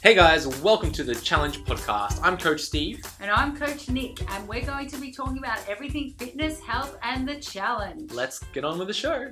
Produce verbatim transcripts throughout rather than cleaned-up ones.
Hey guys, welcome to the Challenge Podcast. I'm Coach Steve. And I'm Coach Nick, and we're going to be talking about everything fitness, health, and the challenge. Let's get on with the show.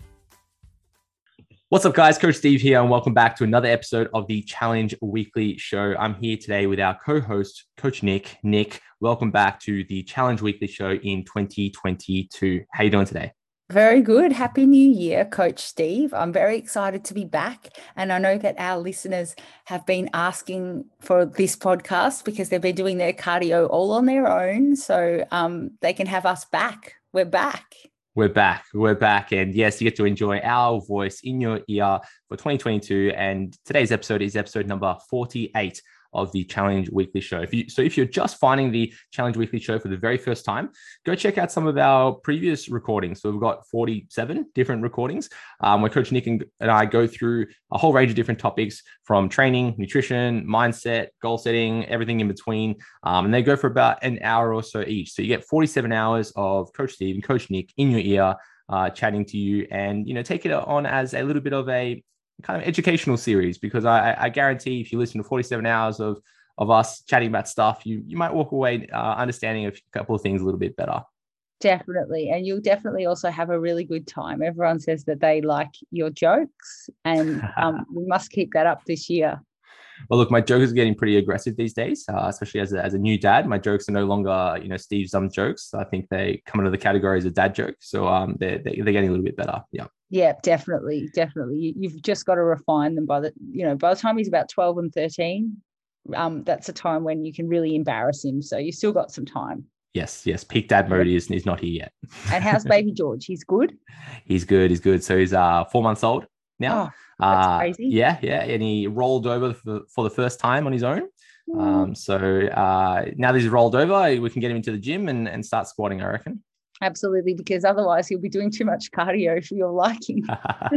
What's up, guys? Coach Steve here, and welcome back to another episode of the Challenge Weekly Show. I'm here today with our co-host, Coach Nick. Nick, welcome back to the Challenge Weekly Show in twenty twenty-two. How are you doing today? Very good. Happy New Year, Coach Steve. I'm very excited to be back. And I know that our listeners have been asking for this podcast because they've been doing their cardio all on their own. So um, they can have us back. We're back. We're back. We're back. And yes, you get to enjoy our voice in your ear for twenty twenty-two. And today's episode is episode number forty-eight of the Challenge Weekly Show. If you, so if you're just finding the Challenge Weekly Show for the very first time, go check out some of our previous recordings. So we've got forty-seven different recordings um, where Coach Nick and, and I go through a whole range of different topics from training, nutrition, mindset, goal setting, everything in between. Um, and they go for about an hour or so each. So you get forty-seven hours of Coach Steve and Coach Nick in your ear, uh, chatting to you, and, you know, take it on as a little bit of a kind of educational series, because I, I guarantee if you listen to forty-seven hours of, of us chatting about stuff, you, you might walk away uh, understanding a couple of things a little bit better. Definitely. And you'll definitely also have a really good time. Everyone says that they like your jokes, and um, we must keep that up this year. Well, look, my jokes are getting pretty aggressive these days, uh, especially as a, as a new dad. My jokes are no longer, you know, Steve's dumb jokes. I think they come into the category as a dad joke. So um, they're, they're getting a little bit better. Yeah. Yeah, definitely. Definitely. You've just got to refine them by the, you know, by the time he's about twelve and thirteen, um, that's a time when you can really embarrass him. So you still got some time. Yes, yes. Peak dad mode is, is not here yet. And how's baby George? He's good? He's good. He's good. So he's uh, four months old now. Oh, that's uh, crazy. Yeah, yeah. And he rolled over for, for the first time on his own. Mm. Um, so uh, now that he's rolled over, we can get him into the gym and, and start squatting, I reckon. Absolutely, because otherwise he'll be doing too much cardio for your liking.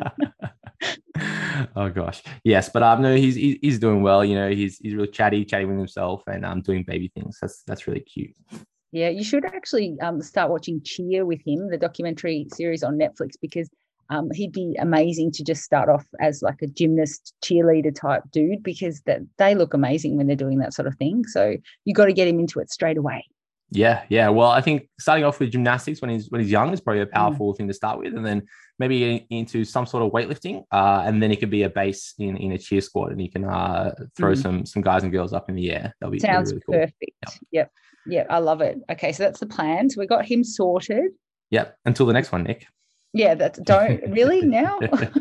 Oh gosh, yes, but um, no, he's he's doing well. You know, he's he's really chatty, chatting with himself, and um, doing baby things. That's that's really cute. Yeah, you should actually um start watching Cheer with him, the documentary series on Netflix, because um he'd be amazing to just start off as like a gymnast, cheerleader type dude, because that they look amazing when they're doing that sort of thing. So you got to get him into it straight away. Yeah, yeah. Well, I think starting off with gymnastics when he's when he's young is probably a powerful mm. thing to start with, and then maybe into some sort of weightlifting, uh, and then it could be a base in, in a cheer squad, and you can uh, throw mm. some some guys and girls up in the air. That'll be sounds really cool. Perfect. Yep. yep, yep. I love it. Okay, so that's the plan. So we got him sorted. Yep. Until the next one, Nick. Yeah, that's don't really now.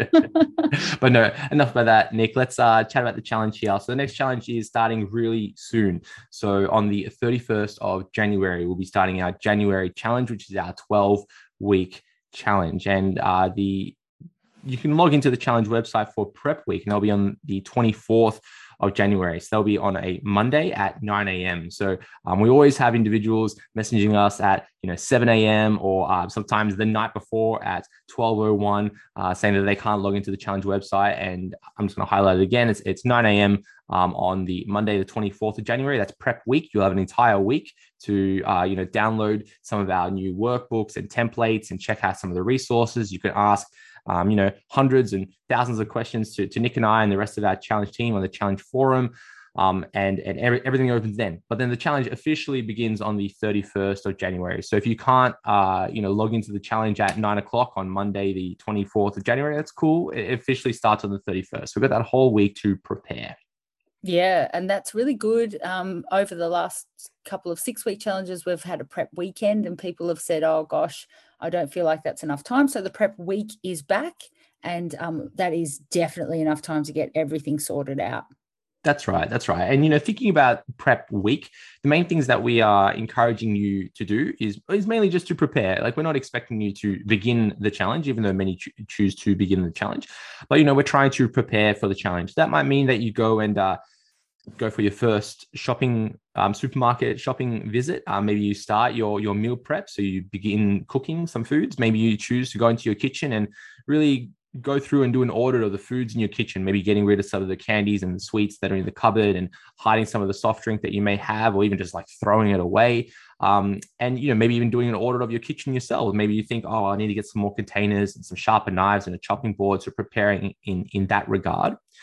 But no, enough about that, Nick. Let's uh, chat about the challenge here. So the next challenge is starting really soon. So on the thirty-first of January, we'll be starting our January challenge, which is our twelve week challenge. And uh, the you can log into the challenge website for prep week, and they'll be on the twenty-fourth of January. So they'll be on a Monday at nine a.m. So um, we always have individuals messaging us at, you know, seven a.m. or uh, sometimes the night before at twelve oh one, uh, saying that they can't log into the challenge website. And I'm just going to highlight it again. It's, it's nine a.m. Um, on the Monday, the twenty-fourth of January. That's prep week. You'll have an entire week to, uh, you know, download some of our new workbooks and templates and check out some of the resources. You can ask Um, you know, hundreds and thousands of questions to, to Nick and I and the rest of our challenge team on the challenge forum, um, and, and every, everything opens then. But then the challenge officially begins on the thirty-first of January. So if you can't, uh, you know, log into the challenge at nine o'clock on Monday, the twenty-fourth of January, that's cool. It officially starts on the thirty-first. So we've got that whole week to prepare. Yeah, and that's really good. Um, over the last couple of six-week challenges, we've had a prep weekend, and people have said, oh, gosh, I don't feel like that's enough time. So the prep week is back, and um, that is definitely enough time to get everything sorted out. That's right. That's right. And, you know, thinking about prep week, the main things that we are encouraging you to do is, is mainly just to prepare. Like, we're not expecting you to begin the challenge, even though many cho- choose to begin the challenge. But, you know, we're trying to prepare for the challenge. That might mean that you go and uh, go for your first shopping, um, supermarket shopping visit. Uh, maybe you start your, your meal prep. So you begin cooking some foods. Maybe you choose to go into your kitchen and really go through and do an audit of the foods in your kitchen, maybe getting rid of some of the candies and the sweets that are in the cupboard and hiding some of the soft drink that you may have, or even just like throwing it away. Um, and, you know, maybe even doing an audit of your kitchen yourself. Maybe you think, oh, I need to get some more containers and some sharper knives and a chopping board. So preparing in, in that regard.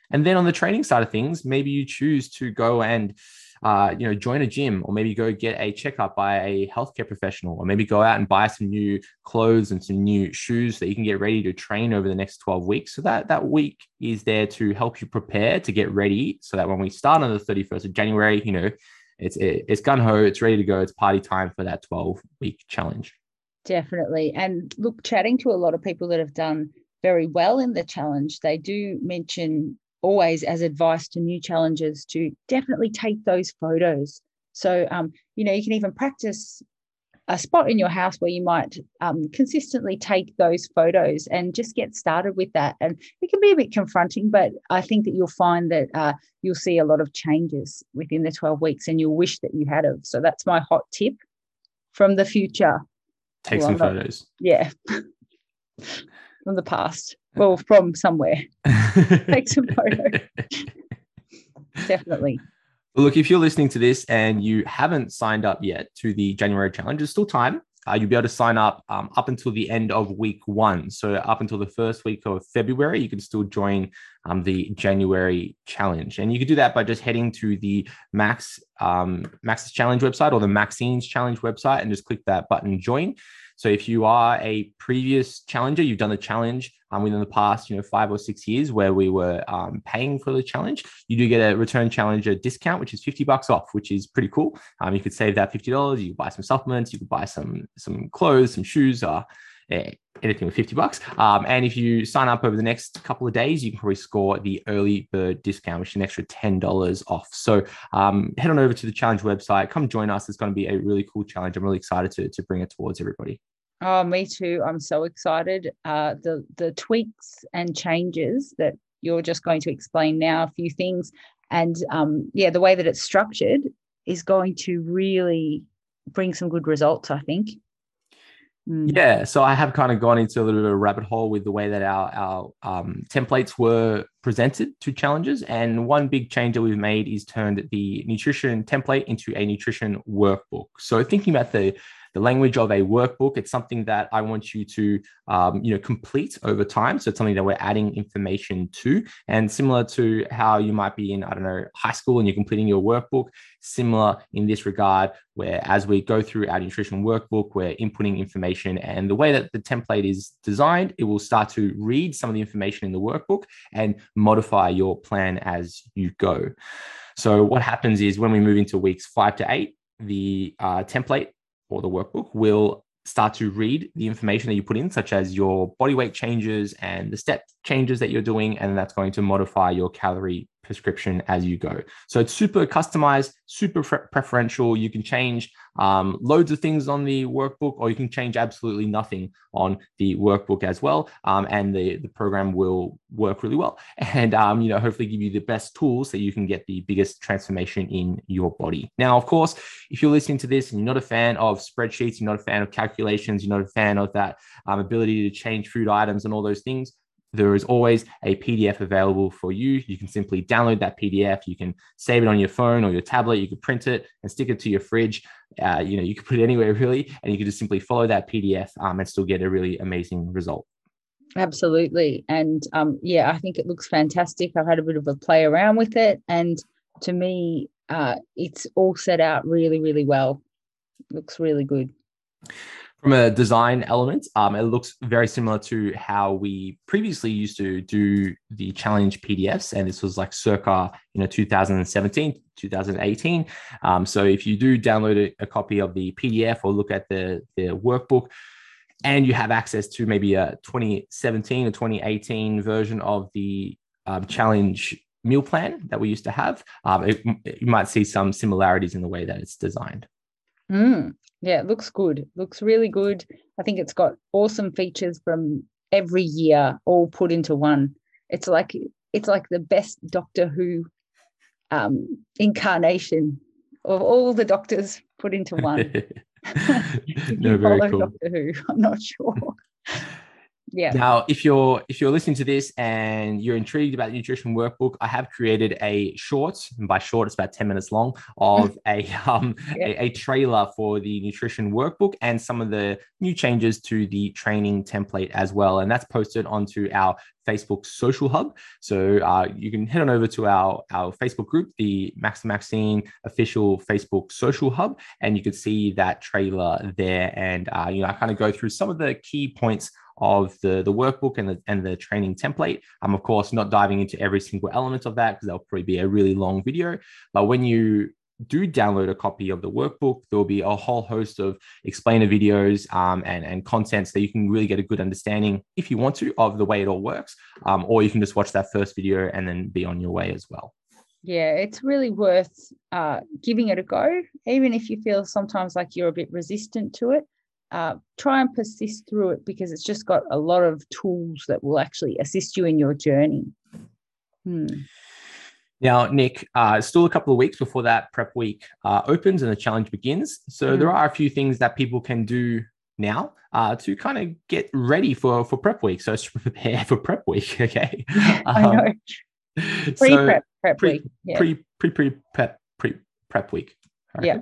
And then on the training side of things, maybe you choose to go and uh, you know, join a gym, or maybe go get a checkup by a healthcare professional, or maybe go out and buy some new clothes and some new shoes that you can get ready to train over the next twelve weeks. So that that week is there to help you prepare to get ready, so that when we start on the thirty-first of January, you know, it's it, it's gun ho, it's ready to go, it's party time for that twelve week challenge. Definitely. And look, chatting to a lot of people that have done very well in the challenge, they do mention always as advice to new challengers to definitely take those photos. So, um, you know, you can even practice a spot in your house where you might um, consistently take those photos and just get started with that. And it can be a bit confronting, but I think that you'll find that uh, you'll see a lot of changes within the twelve weeks, and you'll wish that you had of. So that's my hot tip from the future. Take well, some not, photos. Yeah. From the past. Well, from somewhere. Take some photos. Definitely. Well, look, if you're listening to this and you haven't signed up yet to the January challenge, there's still time. Uh, you'll be able to sign up um, up until the end of week one. So up until the first week of February, you can still join um, the January challenge. And you can do that by just heading to the Max um, Max's Challenge website or the Maxine's Challenge website and just click that button, join. So if you are a previous challenger, you've done the challenge um, within the past, you know, five or six years where we were um, paying for the challenge, you do get a return challenger discount, which is fifty bucks off, which is pretty cool. Um, you could save that fifty dollars. You could buy some supplements, you could buy some, some clothes, some shoes, uh, anything with fifty bucks. Um, and if you sign up over the next couple of days, you can probably score the early bird discount, which is an extra ten dollars off. So um, head on over to the challenge website, come join us. It's going to be a really cool challenge. I'm really excited to, to bring it towards everybody. Oh, me too. I'm so excited. Uh, the the tweaks and changes that you're just going to explain now, a few things. And um, yeah, the way that it's structured is going to really bring some good results, I think. Mm. Yeah, so I have kind of gone into a little bit of a rabbit hole with the way that our, our um, templates were presented to challenges. And one big change that we've made is turned the nutrition template into a nutrition workbook. So thinking about the The language of a workbook, it's something that I want you to, um, you know, complete over time. So it's something that we're adding information to. And similar to how you might be in, I don't know, high school and you're completing your workbook, similar in this regard, where as we go through our nutrition workbook, we're inputting information. And the way that the template is designed, it will start to read some of the information in the workbook and modify your plan as you go. So what happens is when we move into weeks five to eight, the uh, template or the workbook will start to read the information that you put in, such as your body weight changes and the step changes that you're doing, and that's going to modify your calorie prescription as you go. So it's super customized, super pre- preferential. You can change um, loads of things on the workbook, or you can change absolutely nothing on the workbook as well. Um, and the, the program will work really well and, um, you know, hopefully give you the best tools so you can get the biggest transformation in your body. Now, of course, if you're listening to this and you're not a fan of spreadsheets, you're not a fan of calculations, you're not a fan of that um, ability to change food items and all those things, there is always a P D F available for you. You can simply download that P D F. You can save it on your phone or your tablet. You can print it and stick it to your fridge. Uh, you know, you can put it anywhere really, and you can just simply follow that P D F um, and still get a really amazing result. Absolutely. And um, yeah, I think it looks fantastic. I've had a bit of a play around with it. And to me, uh, it's all set out really, really well. It looks really good. From a design element, um, it looks very similar to how we previously used to do the challenge P D Fs. And this was like circa, you know, two thousand seventeen, two thousand eighteen. Um, so if you do download a, a copy of the P D F or look at the, the workbook, and you have access to maybe a twenty seventeen or twenty eighteen version of the um, challenge meal plan that we used to have, um, it, you might see some similarities in the way that it's designed. Mm. Yeah, it looks good. It looks really good. I think it's got awesome features from every year all put into one. It's like it's like the best Doctor Who um, incarnation of all the doctors put into one. No, very cool. Doctor Who, I'm not sure. Yeah. Now, if you're if you're listening to this and you're intrigued about the nutrition workbook, I have created a short, and by short, it's about ten minutes long, of a um Yeah. a, a trailer for the nutrition workbook and some of the new changes to the training template as well. And that's posted onto our Facebook social hub. So uh, you can head on over to our, our Facebook group, the Max to Maxine official Facebook social hub, and you can see that trailer there. And uh, you know, I kind of go through some of the key points of the, the workbook and the, and the training template. I'm, of course, not diving into every single element of that because that'll probably be a really long video. But when you do download a copy of the workbook, there'll be a whole host of explainer videos um, and, and content so you can really get a good understanding, if you want to, of the way it all works. Um, or you can just watch that first video and then be on your way as well. Yeah, it's really worth uh, giving it a go, even if you feel sometimes like you're a bit resistant to it. Uh, try and persist through it because it's just got a lot of tools that will actually assist you in your journey. Hmm. Now, Nick, uh, still a couple of weeks before that prep week uh, opens and the challenge begins. So mm. there are a few things that people can do now uh, to kind of get ready for, for prep week. So to prepare for prep week, okay? I know. Um, pre-prep so prep pre, week. Yeah. Pre, pre, pre, prep, pre, prep week. Yeah.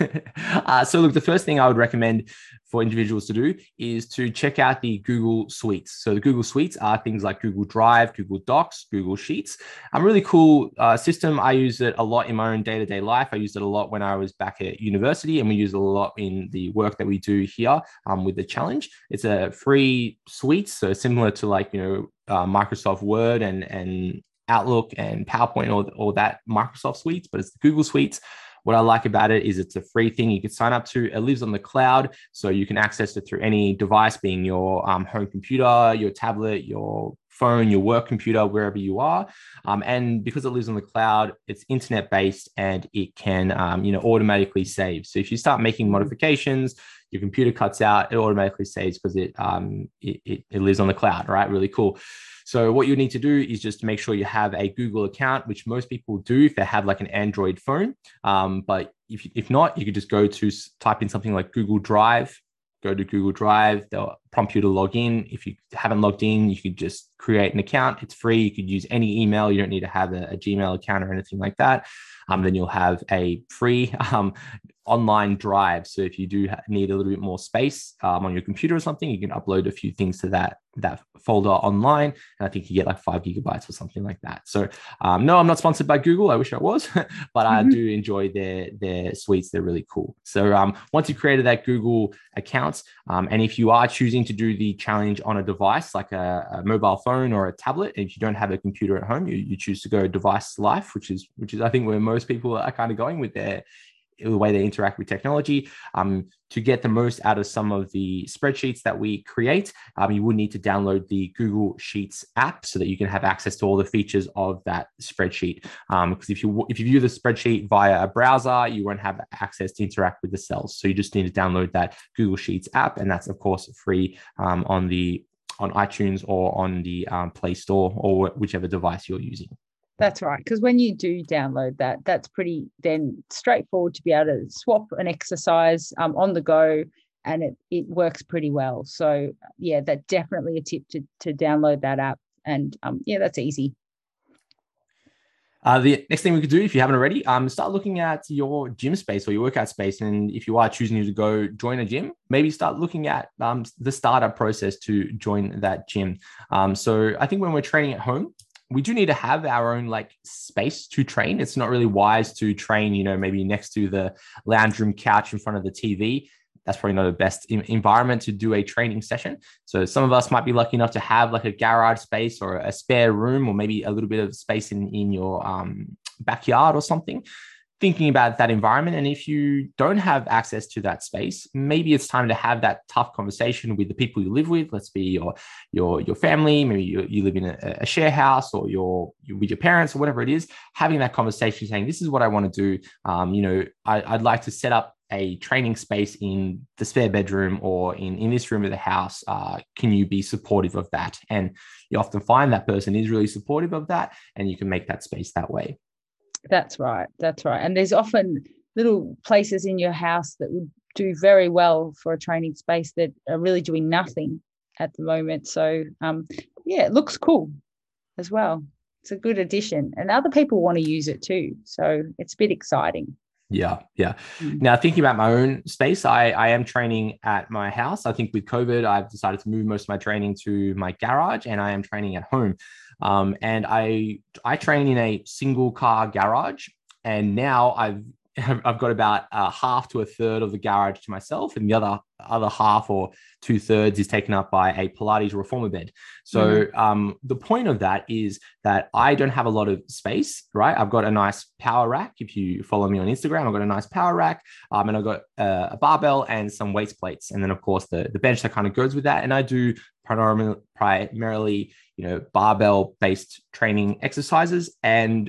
uh, so look, the first thing I would recommend for individuals to do is to check out the Google Suites. So the Google Suites are things like Google Drive, Google Docs, Google Sheets. A really cool uh, system. I use it a lot in my own day-to-day life. I used it a lot when I was back at university, and we use it a lot in the work that we do here um, with the challenge. It's a free suite, so similar to like, you know, uh, Microsoft Word and, and Outlook and PowerPoint, or, or that Microsoft Suites, but it's the Google Suites. What I like about it is it's a free thing you can sign up to. It lives on the cloud, so you can access it through any device, being your um, home computer, your tablet, your phone, your work computer, wherever you are. Um, and because it lives on the cloud, it's internet-based and it can um, you know, automatically save. So if you start making modifications, your computer cuts out, it automatically saves because it, um, it, it, it lives on the cloud, right? Really cool. So what you need to do is just make sure you have a Google account, which most people do if they have like an Android phone. Um, but if, if not, you could just go to type in something like Google Drive, go to Google Drive. They'll prompt you to log in. If you haven't logged in, you could just create an account. It's free. You could use any email. You don't need to have a, a Gmail account or anything like that. Um, then you'll have a free um, online drive. So if you do need a little bit more space um, on your computer or something, you can upload a few things to that, that folder online. And I think you get like five gigabytes or something like that. So um, no, I'm not sponsored by Google. I wish I was, but mm-hmm. I do enjoy their, their suites. They're really cool. So um, once you've created that Google account, um, and if you are choosing to do the challenge on a device like a, a mobile phone or a tablet, and if you don't have a computer at home, you, you choose to go device life, which is, which is I think where most people are kind of going with their the way they interact with technology. Um, to get the most out of some of the spreadsheets that we create, um, you would need to download the Google Sheets app so that you can have access to all the features of that spreadsheet. Um, because if you if you view the spreadsheet via a browser, you won't have access to interact with the cells. So you just need to download that Google Sheets app, and that's of course free um, on the on iTunes or on the um, Play Store or whichever device you're using. That's right, because when you do download that, that's pretty then straightforward to be able to swap an exercise um, on the go, and it, it works pretty well. So yeah, that's definitely a tip to, to download that app, and um, yeah, that's easy. Uh, the next thing we could do, if you haven't already, um, start looking at your gym space or your workout space. And if you are choosing to go join a gym, maybe start looking at um, the startup process to join that gym. Um, so I think when we're training at home, we do need to have our own like space to train. It's not really wise to train, you know, maybe next to the lounge room couch in front of the T V. That's probably not the best environment to do a training session. So some of us might be lucky enough to have like a garage space or a spare room, or maybe a little bit of space in, in your um, backyard or something. Thinking about that environment. And if you don't have access to that space, maybe it's time to have that tough conversation with the people you live with. Let's be your your your family. Maybe you, you live in a, a share house, or you're, you're with your parents, or whatever it is. Having that conversation, saying, "This is what I want to do. Um, you know, I, I'd like to set up a training space in the spare bedroom or in, in this room of the house. Uh, can you be supportive of that?" And you often find that person is really supportive of that, and you can make that space that way. That's right. That's right. And there's often little places in your house that would do very well for a training space that are really doing nothing. at the moment. So um, yeah, it looks cool as well. It's a good addition, and other people want to use it too. So it's a bit exciting. Yeah, yeah. Mm. Now, thinking about my own space, I, I am training at my house. I think with COVID, I've decided to move most of my training to my garage, and I am training at home. Um, and I I train in a single car garage, and now I've I've got about a half to a third of the garage to myself, and the other other half or two thirds is taken up by a Pilates reformer bed. So mm-hmm. um, the point of that is that I don't have a lot of space, right? I've got a nice power rack. If you follow me on Instagram, I've got a nice power rack, um, and I've got uh, a barbell and some weights plates, and then of course the the bench that kind of goes with that. And I do primarily, primarily you know, barbell based training exercises, and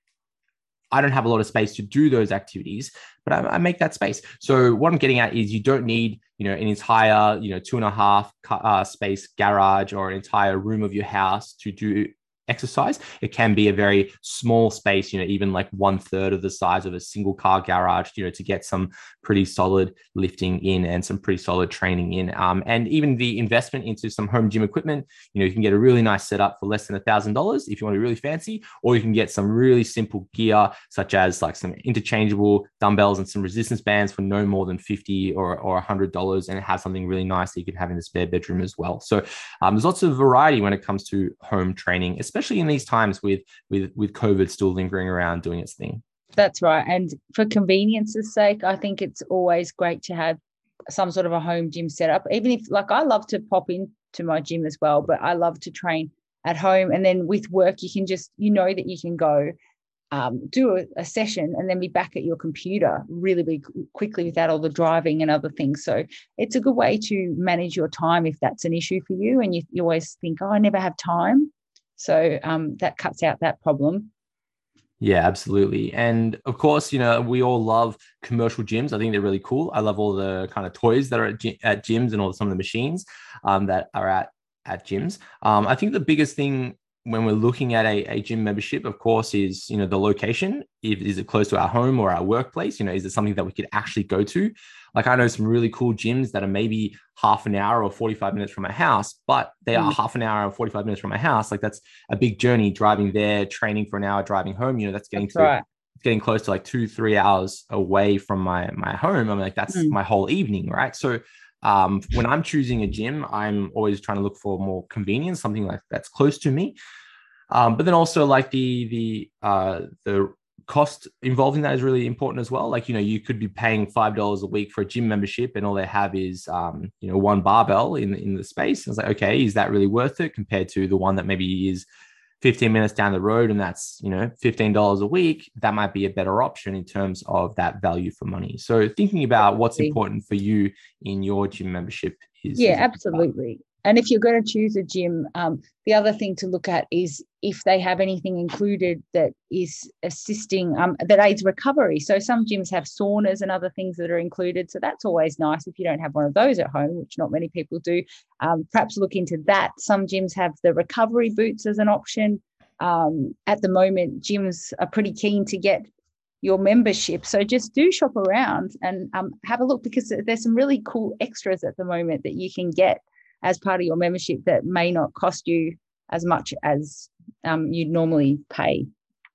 I don't have a lot of space to do those activities, but I, I make that space. So what I'm getting at is you don't need, you know, an entire, you know, two and a half uh, space garage or an entire room of your house to do exercise. It can be a very small space, you know, even like one third of the size of a single car garage, you know, to get some pretty solid lifting in and some pretty solid training in. Um, and even the investment into some home gym equipment, you know, you can get a really nice setup for less than a thousand dollars if you want to be really fancy, or you can get some really simple gear, such as like some interchangeable dumbbells and some resistance bands for no more than fifty or, or one hundred dollars, and it has something really nice that you can have in the spare bedroom as well. So um, there's lots of variety when it comes to home training, especially in these times with with with COVID still lingering around doing its thing. That's right. And for convenience's sake, I think it's always great to have some sort of a home gym setup. Even if, like, I love to pop into my gym as well, but I love to train at home. And then with work, you can just, you know, that you can go um, do a, a session and then be back at your computer really be quickly without all the driving and other things. So it's a good way to manage your time if that's an issue for you. And you, you always think, oh, I never have time. So um, that cuts out that problem. Yeah, absolutely. And of course, you know, we all love commercial gyms. I think they're really cool. I love all the kind of toys that are at, gy- at gyms and all some of the machines um, that are at, at gyms. Um, I think the biggest thing when we're looking at a, a gym membership, of course, is, you know, the location. If, is it close to our home or our workplace? You know, is it something that we could actually go to? Like, I know some really cool gyms that are maybe half an hour or forty-five minutes from my house, but they are mm. half an hour or forty-five minutes from my house. Like, that's a big journey driving there, training for an hour, driving home. You know, that's getting that's to right. it's getting close to like two, three hours away from my my home. I'm like, that's mm. my whole evening, right? So um, when I'm choosing a gym, I'm always trying to look for more convenience, something like that's close to me. Um, but then also like the the uh, the cost involved in that is really important as well. Like, you know, you could be paying five dollars a week for a gym membership and all they have is, um, you know, one barbell in, in the space. And it's like, okay, is that really worth it compared to the one that maybe is fifteen minutes down the road and that's, you know, fifteen dollars a week? That might be a better option in terms of that value for money. So thinking about what's important for you in your gym membership is. Yeah, is absolutely. And if you're going to choose a gym, um, the other thing to look at is if they have anything included that is assisting, um, that aids recovery. So some gyms have saunas and other things that are included. So that's always nice if you don't have one of those at home, which not many people do. Um, perhaps look into that. Some gyms have the recovery boots as an option. Um, at the moment, gyms are pretty keen to get your membership. So just do shop around and um, have a look, because there's some really cool extras at the moment that you can get as part of your membership that may not cost you as much as um, you'd normally pay.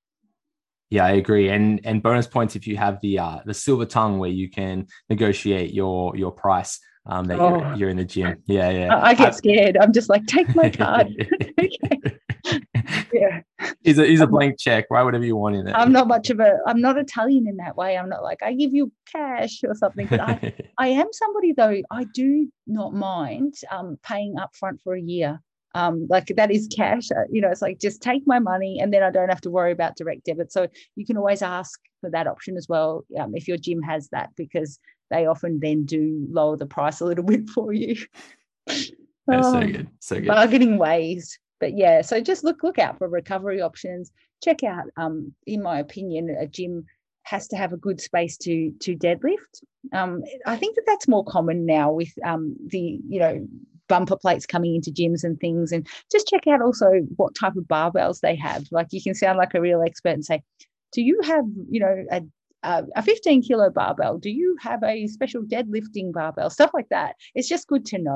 Yeah, I agree. And and bonus points if you have the uh, the silver tongue where you can negotiate your your price um, that oh. you're, you're in the gym. Yeah, yeah. I, I get I, scared. I'm just like, take my card. Okay. Yeah. Is a is a blank check, right? Whatever you want in it. I'm not much of a, I'm not Italian in that way. I'm not like, I give you cash or something. But I, I am somebody though, I do not mind um, paying upfront for a year. Um, like that is cash, uh, you know, it's like, just take my money and then I don't have to worry about direct debit. So you can always ask for that option as well, um, if your gym has that, because they often then do lower the price a little bit for you. That's oh, so good. So good. Bargaining ways. But yeah, so just look look out for recovery options. Check out, um, in my opinion, a gym has to have a good space to to deadlift. Um, I think that that's more common now with um, the, you know, bumper plates coming into gyms and things. And just check out also what type of barbells they have. Like, you can sound like a real expert and say, do you have, you know, a a fifteen kilo barbell? Do you have a special deadlifting barbell? Stuff like that. It's just good to know.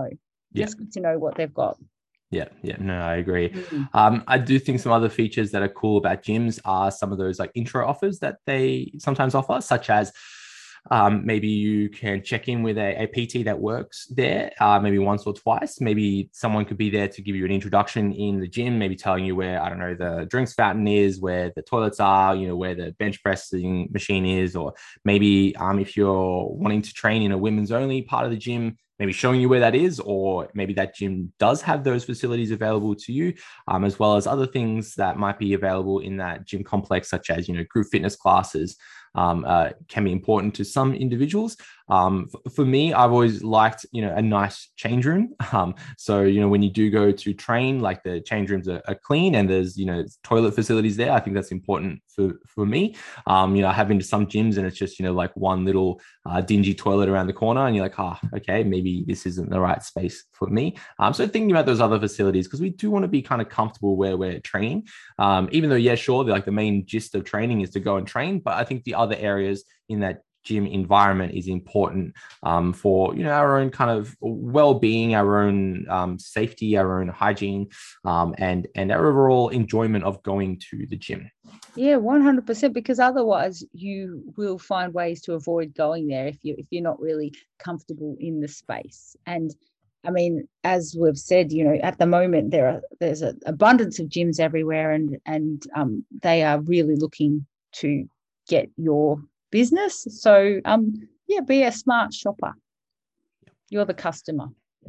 Yeah. Just good to know what they've got. Yeah, yeah, no, I agree. Mm. Um, I do think some other features that are cool about gyms are some of those like intro offers that they sometimes offer, such as um, maybe you can check in with a, a P T that works there, uh, maybe once or twice. Maybe someone could be there to give you an introduction in the gym, maybe telling you where, I don't know, the drinks fountain is, where the toilets are, you know, where the bench pressing machine is, or maybe um, if you're wanting to train in a women's only part of the gym, maybe showing you where that is, or maybe that gym does have those facilities available to you, um, as well as other things that might be available in that gym complex, such as, you know, group fitness classes. Um, uh, can be important to some individuals. Um, f- for me, I've always liked, you know, a nice change room. Um, so, you know, when you do go to train, like the change rooms are, are clean and there's, you know, toilet facilities there. I think that's important for, for me. Um, you know, I have been to some gyms and it's just, you know, like one little uh, dingy toilet around the corner and you're like, ah, oh, okay, maybe this isn't the right space for me. Um, so thinking about those other facilities, because we do want to be kind of comfortable where we're training. Um, even though, yeah, sure, like the main gist of training is to go and train, but I think the other areas in that gym environment is important um, for, you know, our own kind of well-being, our own um, safety, our own hygiene, um, and and our overall enjoyment of going to the gym. Yeah, one hundred percent, because otherwise you will find ways to avoid going there if you if you're not really comfortable in the space. And I mean, as we've said, you know, at the moment there are there's an abundance of gyms everywhere, and and um, they are really looking to get your business. So um, yeah, be a smart shopper. You're the customer.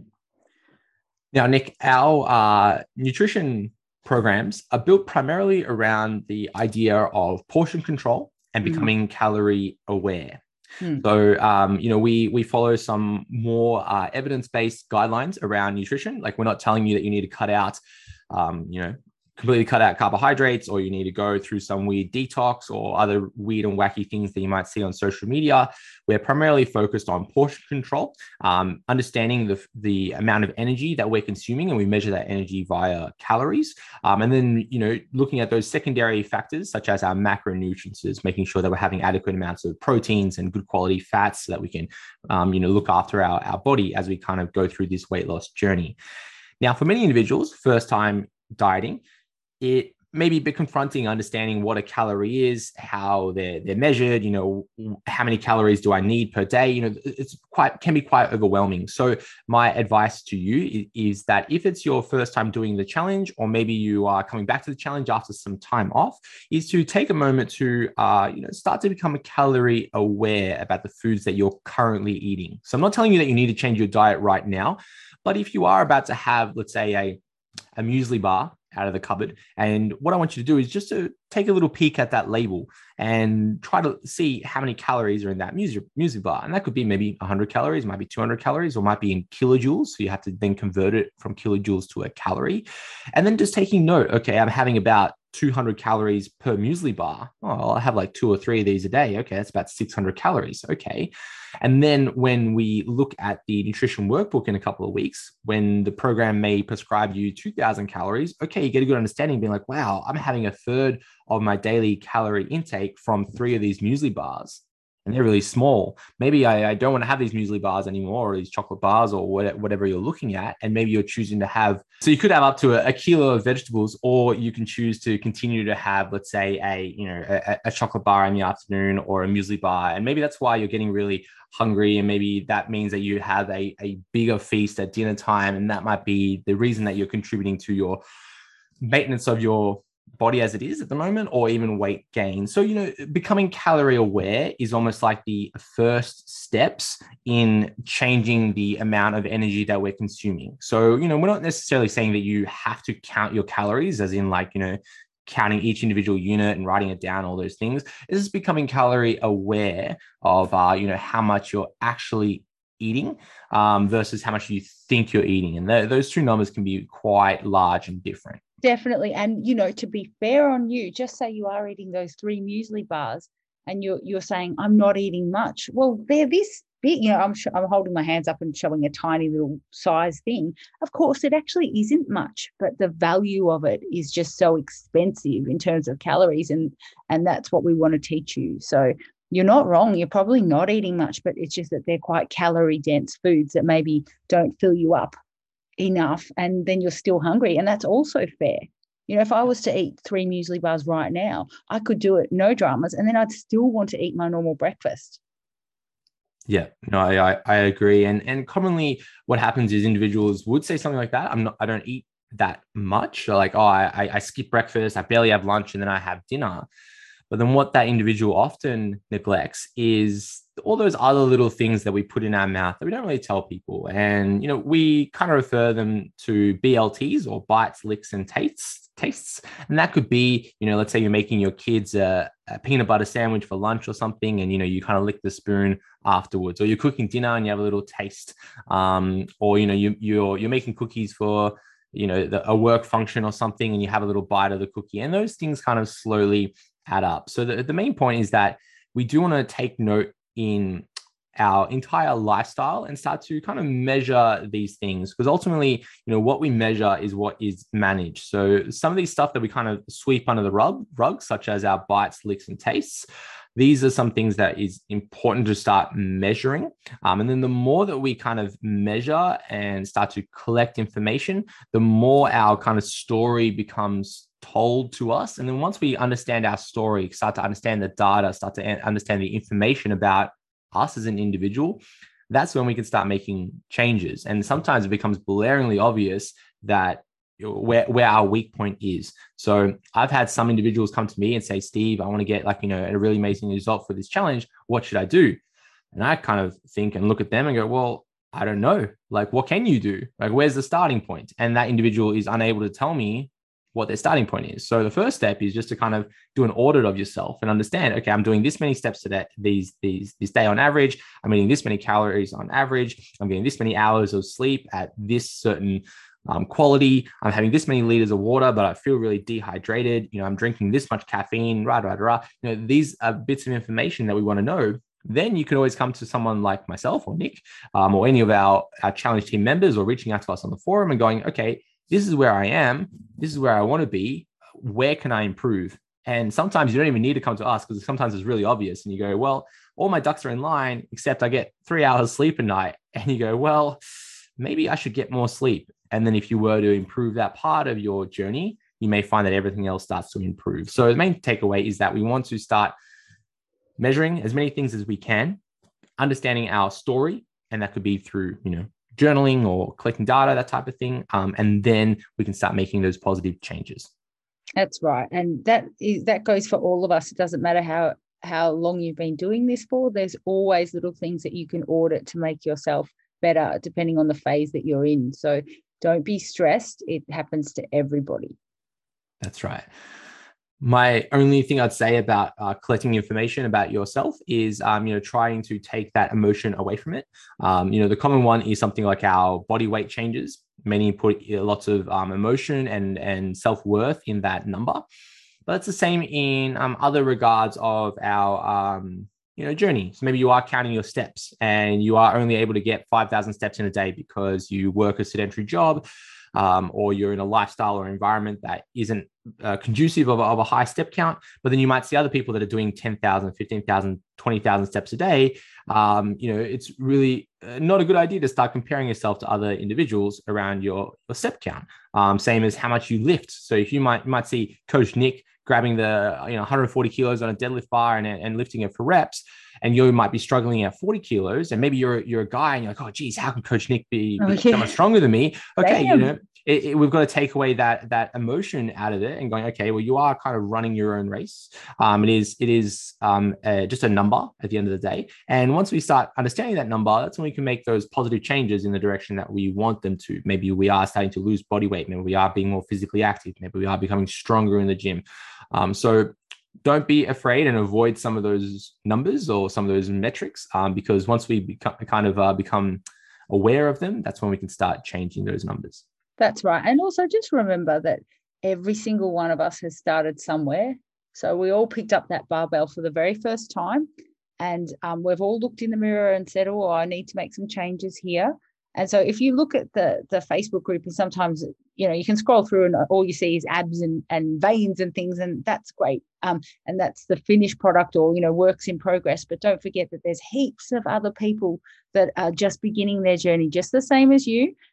Now, Nick, our uh, nutrition programs are built primarily around the idea of portion control and becoming mm. calorie aware. Mm. So, um, you know, we we follow some more uh, evidence-based guidelines around nutrition. Like, we're not telling you that you need to cut out, um, you know, completely cut out carbohydrates, or you need to go through some weird detox or other weird and wacky things that you might see on social media. We're primarily focused on portion control, um, understanding the, the amount of energy that we're consuming, and we measure that energy via calories. Um, and then, you know, looking at those secondary factors, such as our macronutrients, making sure that we're having adequate amounts of proteins and good quality fats so that we can, um, you know, look after our, our body as we kind of go through this weight loss journey. Now, for many individuals, first time dieting, it may be a bit confronting understanding what a calorie is, how they're, they're measured, you know, how many calories do I need per day? You know, it's quite, can be quite overwhelming. So my advice to you is, is that if it's your first time doing the challenge, or maybe you are coming back to the challenge after some time off, is to take a moment to, uh, you know, start to become calorie aware about the foods that you're currently eating. So I'm not telling you that you need to change your diet right now, but if you are about to have, let's say, a, a muesli bar out of the cupboard, and what I want you to do is just to take a little peek at that label and try to see how many calories are in that muesli, muesli bar. And that could be maybe one hundred calories, might be two hundred calories, or might be in kilojoules. So you have to then convert it from kilojoules to a calorie. And then just taking note, okay, I'm having about two hundred calories per muesli bar. Oh, I have like two or three of these a day. Okay, that's about six hundred calories. Okay. And then when we look at the nutrition workbook in a couple of weeks, when the program may prescribe you two thousand calories, okay, you get a good understanding, being like, wow, I'm having a third of my daily calorie intake from three of these muesli bars. And they're really small. Maybe I, I don't want to have these muesli bars anymore, or these chocolate bars, or whatever you're looking at. And maybe you're choosing to have, so you could have up to a, a kilo of vegetables, or you can choose to continue to have, let's say, a, you know, a, a chocolate bar in the afternoon, or a muesli bar. And maybe that's why you're getting really hungry. And maybe that means that you have a, a bigger feast at dinner time. And that might be the reason that you're contributing to your maintenance of your body as it is at the moment, or even weight gain. So, you know, becoming calorie aware is almost like the first steps in changing the amount of energy that we're consuming. So, you know, we're not necessarily saying that you have to count your calories, as in like, you know, counting each individual unit and writing it down, all those things. This is becoming calorie aware of, uh, you know, how much you're actually eating um, versus how much you think you're eating. And th- those two numbers can be quite large and different. Definitely. And, you know, to be fair on you, just say you are eating those three muesli bars and you're, you're saying, I'm not eating much. Well, they're this big, you know, I'm, sh- I'm holding my hands up and showing a tiny little size thing. Of course, it actually isn't much, but the value of it is just so expensive in terms of calories. And, and that's what we want to teach you. So you're not wrong. You're probably not eating much, but it's just that they're quite calorie dense foods that maybe don't fill you up enough and then you're still hungry. And that's also fair. You know, if I was to eat three muesli bars right now, I could do it, no dramas, and then I'd still want to eat my normal breakfast. Yeah, no, I, I agree. And and commonly what happens is individuals would say something like that. I'm not, I don't eat that much. So like, oh, I, I skip breakfast, I barely have lunch, and then I have dinner. But then what that individual often neglects is all those other little things that we put in our mouth that we don't really tell people. And, you know, we kind of refer them to B L Ts, or bites, licks, and tastes. tastes. And that could be, you know, let's say you're making your kids a, a peanut butter sandwich for lunch or something, and, you know, you kind of lick the spoon afterwards, or you're cooking dinner and you have a little taste. Um, or, you know, you, you're, you're making cookies for, you know, the, a work function or something, and you have a little bite of the cookie, and those things kind of slowly add up. So the, the main point is that we do want to take note in our entire lifestyle and start to kind of measure these things, because ultimately, you know, what we measure is what is managed. So some of these stuff that we kind of sweep under the rug, rug such as our bites, licks, and tastes, these are some things that is important to start measuring. Um, and then the more that we kind of measure and start to collect information, the more our kind of story becomes told to us. And then once we understand our story, start to understand the data, start to understand the information about us as an individual, that's when we can start making changes. And sometimes it becomes blaringly obvious that where, where our weak point is. So I've had some individuals come to me and say, Steve, I want to get like, you know, a really amazing result for this challenge. What should I do? And I kind of think and look at them and go, well, I don't know. Like, what can you do? Like, where's the starting point? And that individual is unable to tell me what their starting point is. So the first step is just to kind of do an audit of yourself and understand, okay, I'm doing this many steps today, these, these, this day on average. I'm eating this many calories on average. I'm getting this many hours of sleep at this certain um, quality. I'm having this many liters of water, but I feel really dehydrated. You know, I'm drinking this much caffeine, rah, rah, rah. You know, these are bits of information that we want to know. Then you can always come to someone like myself or Nick um, or any of our, our challenge team members, or reaching out to us on the forum and going, okay, this is where I am. This is where I want to be. Where can I improve? And sometimes you don't even need to come to us, because sometimes it's really obvious. And you go, well, all my ducks are in line, except I get three hours sleep a night. And you go, well, maybe I should get more sleep. And then if you were to improve that part of your journey, you may find that everything else starts to improve. So the main takeaway is that we want to start measuring as many things as we can, understanding our story. And that could be through, you know, journaling or collecting data, that type of thing. Um, and then we can start making those positive changes. That's right. And that is, that goes for all of us. It doesn't matter how, how long you've been doing this for. There's always little things that you can audit to make yourself better, depending on the phase that you're in. So don't be stressed. It happens to everybody. That's right. My only thing I'd say about uh, collecting information about yourself is, um, you know, trying to take that emotion away from it. Um, you know, the common one is something like our body weight changes. Many put lots of um, emotion and, and self-worth in that number. But it's the same in um, other regards of our, um, you know, journey. So maybe you are counting your steps and you are only able to get five thousand steps in a day because you work a sedentary job. Um, or you're in a lifestyle or environment that isn't uh, conducive of a, of a high step count. But then you might see other people that are doing ten thousand, fifteen thousand, twenty thousand steps a day. Um, you know, it's really not a good idea to start comparing yourself to other individuals around your, your step count. Um, same as how much you lift. So if you might, you might see Coach Nick grabbing the, you know, one hundred forty kilos on a deadlift bar and, and lifting it for reps, and you might be struggling at forty kilos, and maybe you're you're a guy and you're like, oh geez, how can Coach Nick be, oh, be yeah. so much stronger than me? Okay, Damn. you know, it, it, we've got to take away that that emotion out of it and going, okay, well, you are kind of running your own race. Um, it is it is um uh, just a number at the end of the day, and once we start understanding that number, that's when we can make those positive changes in the direction that we want them to. Maybe we are starting to lose body weight. Maybe we are being more physically active. Maybe we are becoming stronger in the gym. Um, so don't be afraid and avoid some of those numbers or some of those metrics, um, because once we become, kind of uh, become aware of them, that's when we can start changing those numbers. That's right. And also just remember that every single one of us has started somewhere. So we all picked up that barbell for the very first time, and um, we've all looked in the mirror and said, oh, I need to make some changes here. And so if you look at the the Facebook group, and sometimes, you know, you can scroll through and all you see is abs and, and veins and things, and that's great. Um, and that's the finished product, or, you know, works in progress. But don't forget that there's heaps of other people that are just beginning their journey, just the same as you.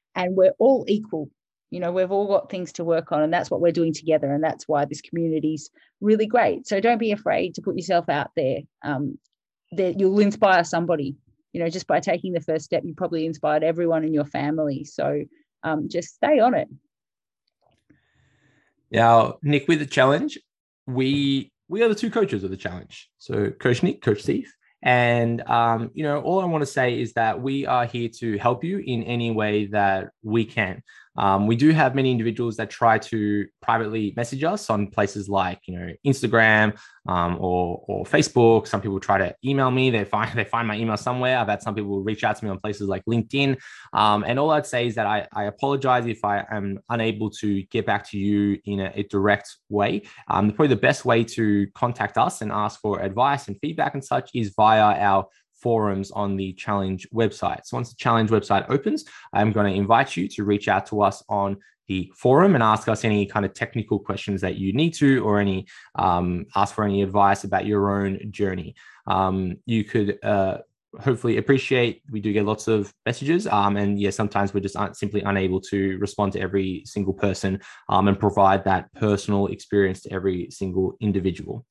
and we're all equal. You know, we've all got things to work on, and that's what we're doing together. And that's why this community is really great. So don't be afraid to put yourself out there. Um, that you'll inspire somebody. You know, just by taking the first step, you probably inspired everyone in your family. So um, just stay on it. Now, Nick, with the challenge, we we are the two coaches of the challenge. So Coach Nick, Coach Steve. And, um, you know, all I want to say is that we are here to help you in any way that we can. Um, we do have many individuals that try to privately message us on places like, you know, Instagram um, or or Facebook. Some people try to email me. They find they find my email somewhere. I've had some people reach out to me on places like LinkedIn. Um, and all I'd say is that I, I apologize if I am unable to get back to you in a, a direct way. Um, probably the best way to contact us and ask for advice and feedback and such is via our forums on the challenge website. So once the challenge website opens, I'm going to invite you to reach out to us on the forum and ask us any kind of technical questions that you need to, or any um, ask for any advice about your own journey. Um, you could uh, hopefully appreciate we do get lots of messages, um, and yeah, sometimes we're just un- simply unable to respond to every single person um, and provide that personal experience to every single individual.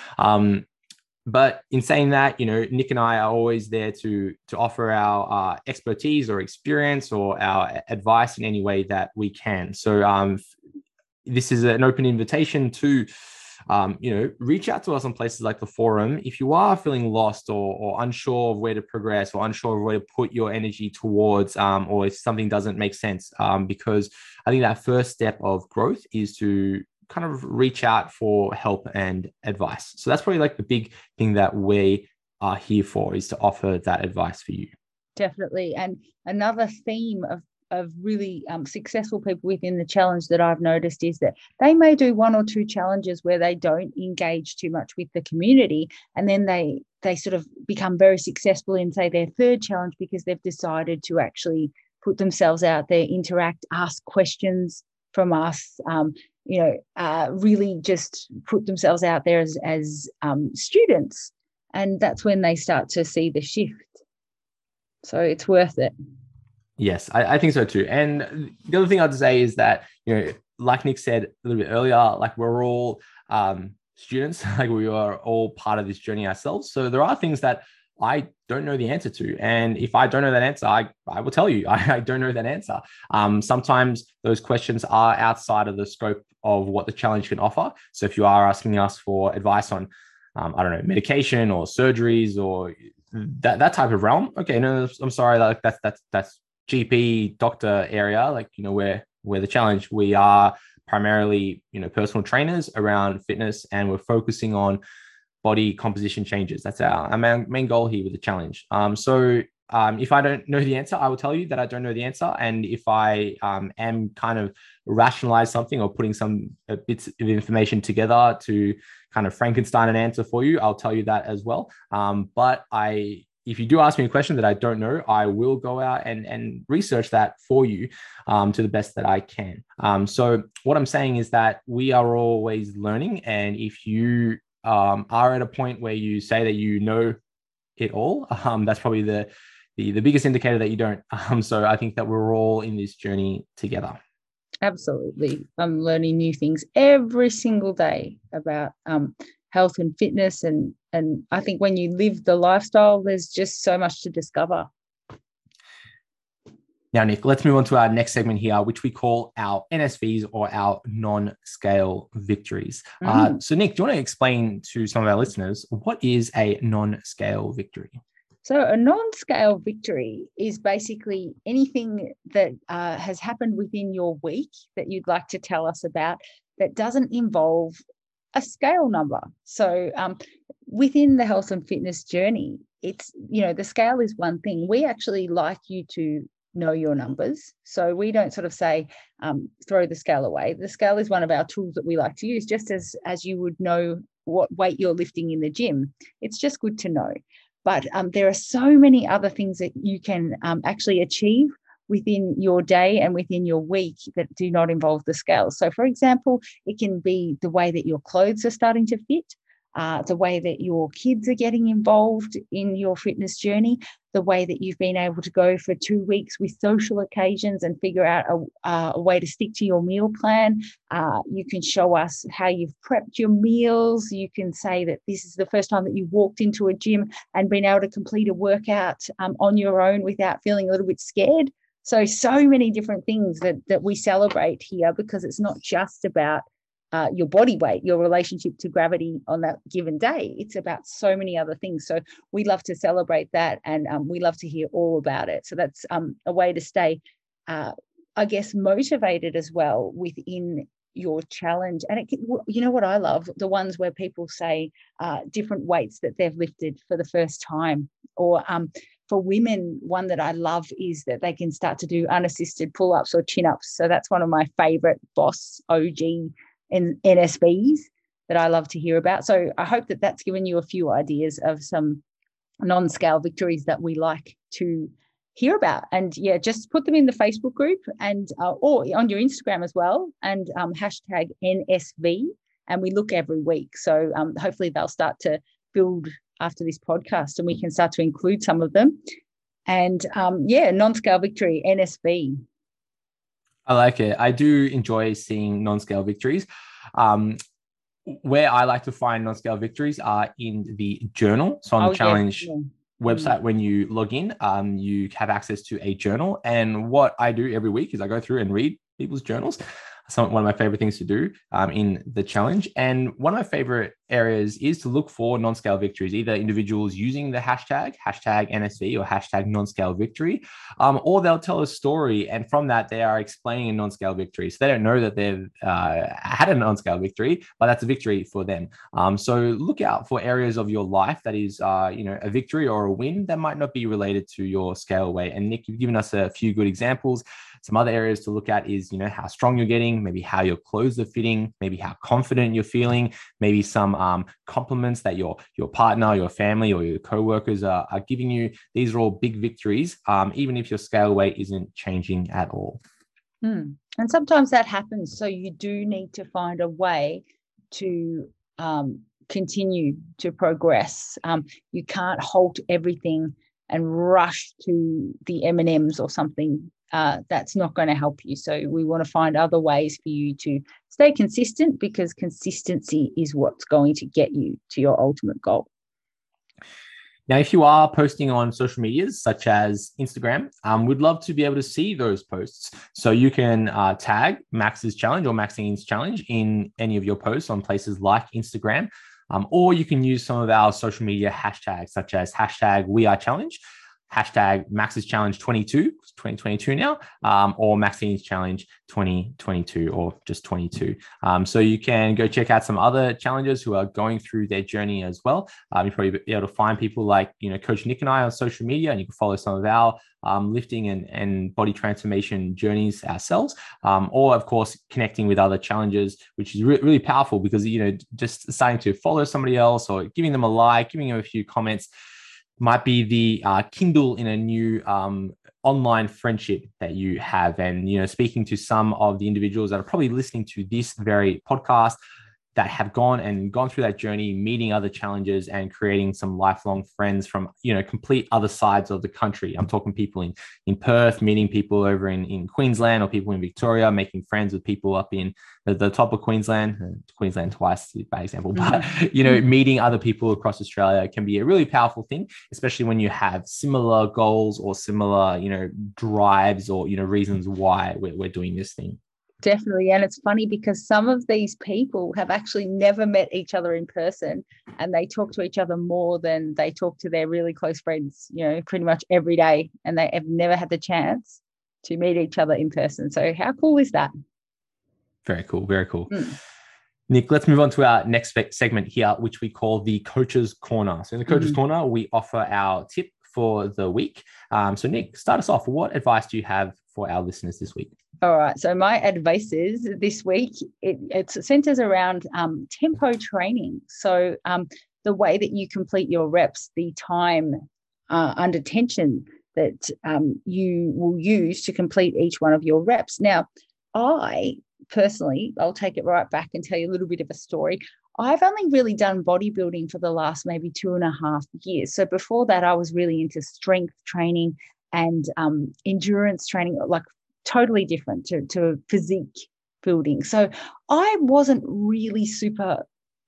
Um, But in saying that, you know, Nick and I are always there to to offer our uh, expertise or experience or our advice in any way that we can. So um, this is an open invitation to, um, you know, reach out to us on places like the forum. If you are feeling lost or, or unsure of where to progress or unsure of where to put your energy towards, um, or if something doesn't make sense, um, because I think that first step of growth is to kind of reach out for help and advice. So that's probably like the big thing that we are here for, is to offer that advice for you. Definitely. And another theme of of really um, successful people within the challenge that I've noticed is that they may do one or two challenges where they don't engage too much with the community, and then they they sort of become very successful in, say, their third challenge because they've decided to actually put themselves out there, interact, ask questions from us, um, you know, uh, really just put themselves out there as, as um, students. And that's when they start to see the shift. So it's worth it. Yes, I, I think so too. And the other thing I'd say is that, you know, like Nick said a little bit earlier, like we're all um, students, like we are all part of this journey ourselves. So there are things that I don't know the answer to. And if I don't know that answer, I, I will tell you, I, I don't know that answer. Um, sometimes those questions are outside of the scope of what the challenge can offer. So if you are asking us for advice on, um, I don't know, medication or surgeries or that, that type of realm, okay, no, I'm sorry, like that's, that's, that's G P doctor area, like, you know, where, where the challenge, we are primarily, you know, personal trainers around fitness, and we're focusing on body composition changes. That's our, our main, main goal here with the challenge. Um, so um, if I don't know the answer, I will tell you that I don't know the answer. And if I um, am kind of rationalize something or putting some uh, bits of information together to kind of Frankenstein an answer for you, I'll tell you that as well. Um, but I, if you do ask me a question that I don't know, I will go out and, and research that for you um, to the best that I can. Um, so what I'm saying is that we are always learning. And if you um, are at a point where you say that you know it all, um, that's probably the, the, the biggest indicator that you don't. Um, so I think that we're all in this journey together. Absolutely. I'm learning new things every single day about um, health and fitness. And, and I think when you live the lifestyle, there's just so much to discover. Now, Nick, let's move on to our next segment here, which we call our N S Vs, or our non-scale victories. Mm. Uh, so, Nick, do you want to explain to some of our listeners what is a non-scale victory? So a non-scale victory is basically anything that uh, has happened within your week that you'd like to tell us about that doesn't involve a scale number. So um, within the health and fitness journey, it's, you know, the scale is one thing. We actually like you to know your numbers. So we don't sort of say, um, throw the scale away. The scale is one of our tools that we like to use, just as, as you would know what weight you're lifting in the gym. It's just good to know. But um, there are so many other things that you can um, actually achieve within your day and within your week that do not involve the scale. So, for example, it can be the way that your clothes are starting to fit. uh, the way that your kids are getting involved in your fitness journey, the way that you've been able to go for two weeks with social occasions and figure out a, uh, a way to stick to your meal plan. Uh, you can show us how you've prepped your meals. You can say that this is the first time that you walked into a gym and been able to complete a workout um, on your own without feeling a little bit scared. So, so many different things that, that we celebrate here, because it's not just about Uh, your body weight, your relationship to gravity on that given day. It's about so many other things. So we love to celebrate that, and um, we love to hear all about it. So that's um, a way to stay, uh, I guess, motivated as well within your challenge. And it, you know what I love? The ones where people say uh, different weights that they've lifted for the first time. Or um, for women, one that I love is that they can start to do unassisted pull-ups or chin-ups. So that's one of my favorite Boss O G and N S Bs that I love to hear about. So I hope that that's given you a few ideas of some non-scale victories that we like to hear about. And yeah, just put them in the Facebook group and uh, or on your Instagram as well, and um, hashtag N S V. And we look every week. So um, hopefully they'll start to build after this podcast, and we can start to include some of them. And um, yeah, non-scale victory, N S V. I like it. I do enjoy seeing non-scale victories. Um, where I like to find non-scale victories are in the journal. So on Oh, the challenge yeah. website, when you log in, um, you have access to a journal. And what I do every week is I go through and read people's journals. Some, one of my favorite things to do um, in the challenge. And one of my favorite areas is to look for non-scale victories, either individuals using the hashtag, hashtag N S V or hashtag non-scale victory, um, or they'll tell a story. And from that, they are explaining a non-scale victory. So they don't know that they've uh, had a non-scale victory, but that's a victory for them. Um, so look out for areas of your life that is, uh, you know, a victory or a win that might not be related to your scale weight. And Nick, you've given us a few good examples. Some other areas to look at is, you know, how strong you're getting, maybe how your clothes are fitting, maybe how confident you're feeling, maybe some um, compliments that your your partner, your family, or your coworkers are, are giving you. These are all big victories, um, even if your scale weight isn't changing at all. Hmm. And sometimes that happens. So you do need to find a way to um, continue to progress. Um, you can't halt everything and rush to the M and M's or something. Uh, that's not going to help you. So we want to find other ways for you to stay consistent, because consistency is what's going to get you to your ultimate goal. Now, if you are posting on social medias such as Instagram, um, we'd love to be able to see those posts. So you can uh, tag Max's Challenge or Maxine's Challenge in any of your posts on places like Instagram, um, or you can use some of our social media hashtags such as hashtag We Are Challenge, hashtag Max's Challenge twenty-two, twenty twenty-two now, um, or Maxine's Challenge twenty twenty-two, or just twenty-two. Um, so you can go check out some other challengers who are going through their journey as well. Um, you'll probably be able to find people like, you know, Coach Nick and I on social media, and you can follow some of our um, lifting and, and body transformation journeys ourselves, um, or of course, connecting with other challengers, which is re- really powerful because, you know, just starting to follow somebody else or giving them a like, giving them a few comments might be the uh, Kindle in a new um, online friendship that you have. And, you know, speaking to some of the individuals that are probably listening to this very podcast that have gone and gone through that journey, meeting other challengers and creating some lifelong friends from, you know, complete other sides of the country. I'm talking people in, in Perth, meeting people over in, in Queensland, or people in Victoria, making friends with people up in the, the top of Queensland, Queensland twice, bad example, but, you know, meeting other people across Australia can be a really powerful thing, especially when you have similar goals or similar, you know, drives or, you know, reasons why we're, we're doing this thing. Definitely. And it's funny because some of these people have actually never met each other in person, and they talk to each other more than they talk to their really close friends, you know, pretty much every day. And they have never had the chance to meet each other in person. So how cool is that? Very cool. Very cool. Mm. Nick, let's move on to our next segment here, which we call the Coach's Corner. So in the Coach's mm-hmm. Corner, we offer our tip for the week. Um, so Nick, start us off. What advice do you have for our listeners this week? All right. So my advice is this week, it, it centers around um, tempo training. So um, the way that you complete your reps, the time uh, under tension that um, you will use to complete each one of your reps. Now, I personally, I'll take it right back and tell you a little bit of a story. I've only really done bodybuilding for the last maybe two and a half years. So before that, I was really into strength training and um, endurance training, like totally different to, to physique building. So I wasn't really super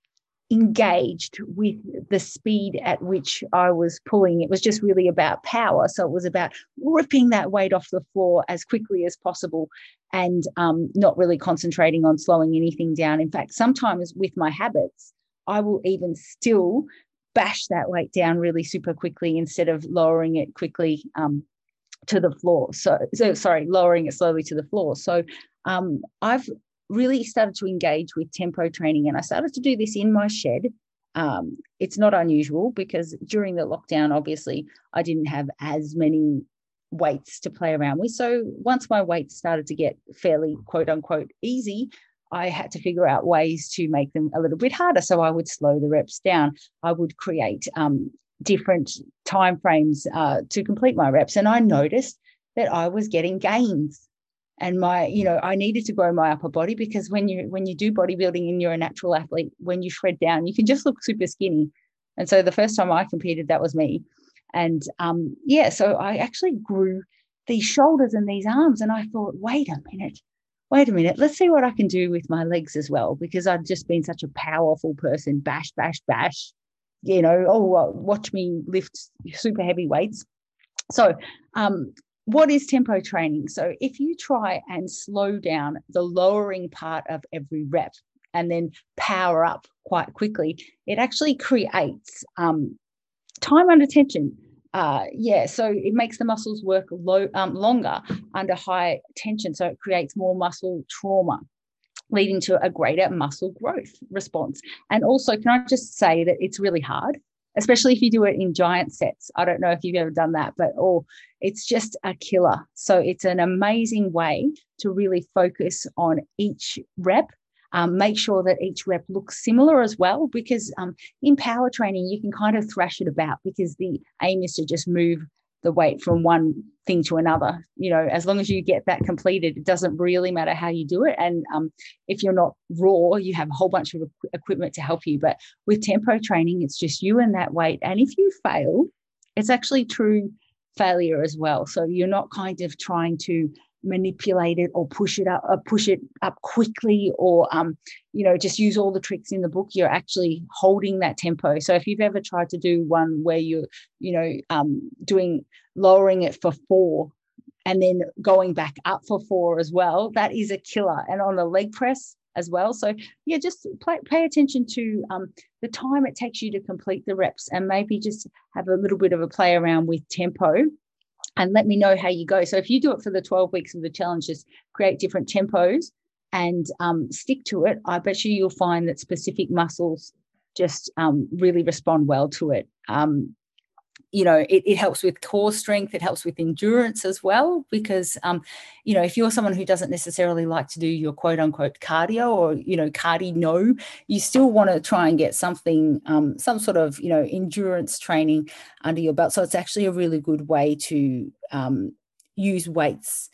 engaged with the speed at which I was pulling. It was just really about power. So it was about ripping that weight off the floor as quickly as possible and um, not really concentrating on slowing anything down. In fact, sometimes with my habits, I will even still bash that weight down really super quickly instead of lowering it quickly um, to the floor. So, so sorry, lowering it slowly to the floor. So um, I've really started to engage with tempo training, and I started to do this in my shed. Um, it's not unusual because during the lockdown, obviously, I didn't have as many weights to play around with. So once my weights started to get fairly quote unquote easy, I had to figure out ways to make them a little bit harder. So I would slow the reps down. I would create um, different time frames uh, to complete my reps. And I noticed that I was getting gains. And my, you know, I needed to grow my upper body because when you when you do bodybuilding and you're a natural athlete, when you shred down, you can just look super skinny. And so the first time I competed, that was me. And um, yeah, so I actually grew these shoulders and these arms. And I thought, wait a minute, wait a minute, let's see what I can do with my legs as well, because I'd just been such a powerful person, bash, bash, bash, you know, oh, well, watch me lift super heavy weights. So um, what is tempo training? So if you try and slow down the lowering part of every rep and then power up quite quickly, it actually creates um, time under tension. Uh, yeah, so it makes the muscles work low, um, longer under high tension. So it creates more muscle trauma, leading to a greater muscle growth response. And also, can I just say that it's really hard, especially if you do it in giant sets. I don't know if you've ever done that, but oh, it's just a killer. So it's an amazing way to really focus on each rep. Um, make sure that each rep looks similar as well, because um, in power training, you can kind of thrash it about because the aim is to just move the weight from one thing to another. You know, as long as you get that completed, it doesn't really matter how you do it. And um, if you're not raw, you have a whole bunch of equipment to help you. But with tempo training, it's just you and that weight. And if you fail, it's actually true failure as well. So you're not kind of trying to manipulate it or push it up, or push it up quickly, or um, you know, just use all the tricks in the book. You're actually holding that tempo. So if you've ever tried to do one where you're, you know, um, doing lowering it for four and then going back up for four as well, that is a killer. And on the leg press as well. So yeah, just play, pay attention to um, the time it takes you to complete the reps, and maybe just have a little bit of a play around with tempo. And let me know how you go. So if you do it for the twelve weeks of the challenge, just create different tempos and um, stick to it. I bet you you'll find that specific muscles just um, really respond well to it. Um, you know, it, it helps with core strength. It helps with endurance as well, because, um, you know, if you're someone who doesn't necessarily like to do your quote unquote cardio or, you know, cardio, you still want to try and get something, um, some sort of, you know, endurance training under your belt. So it's actually a really good way to um, use weights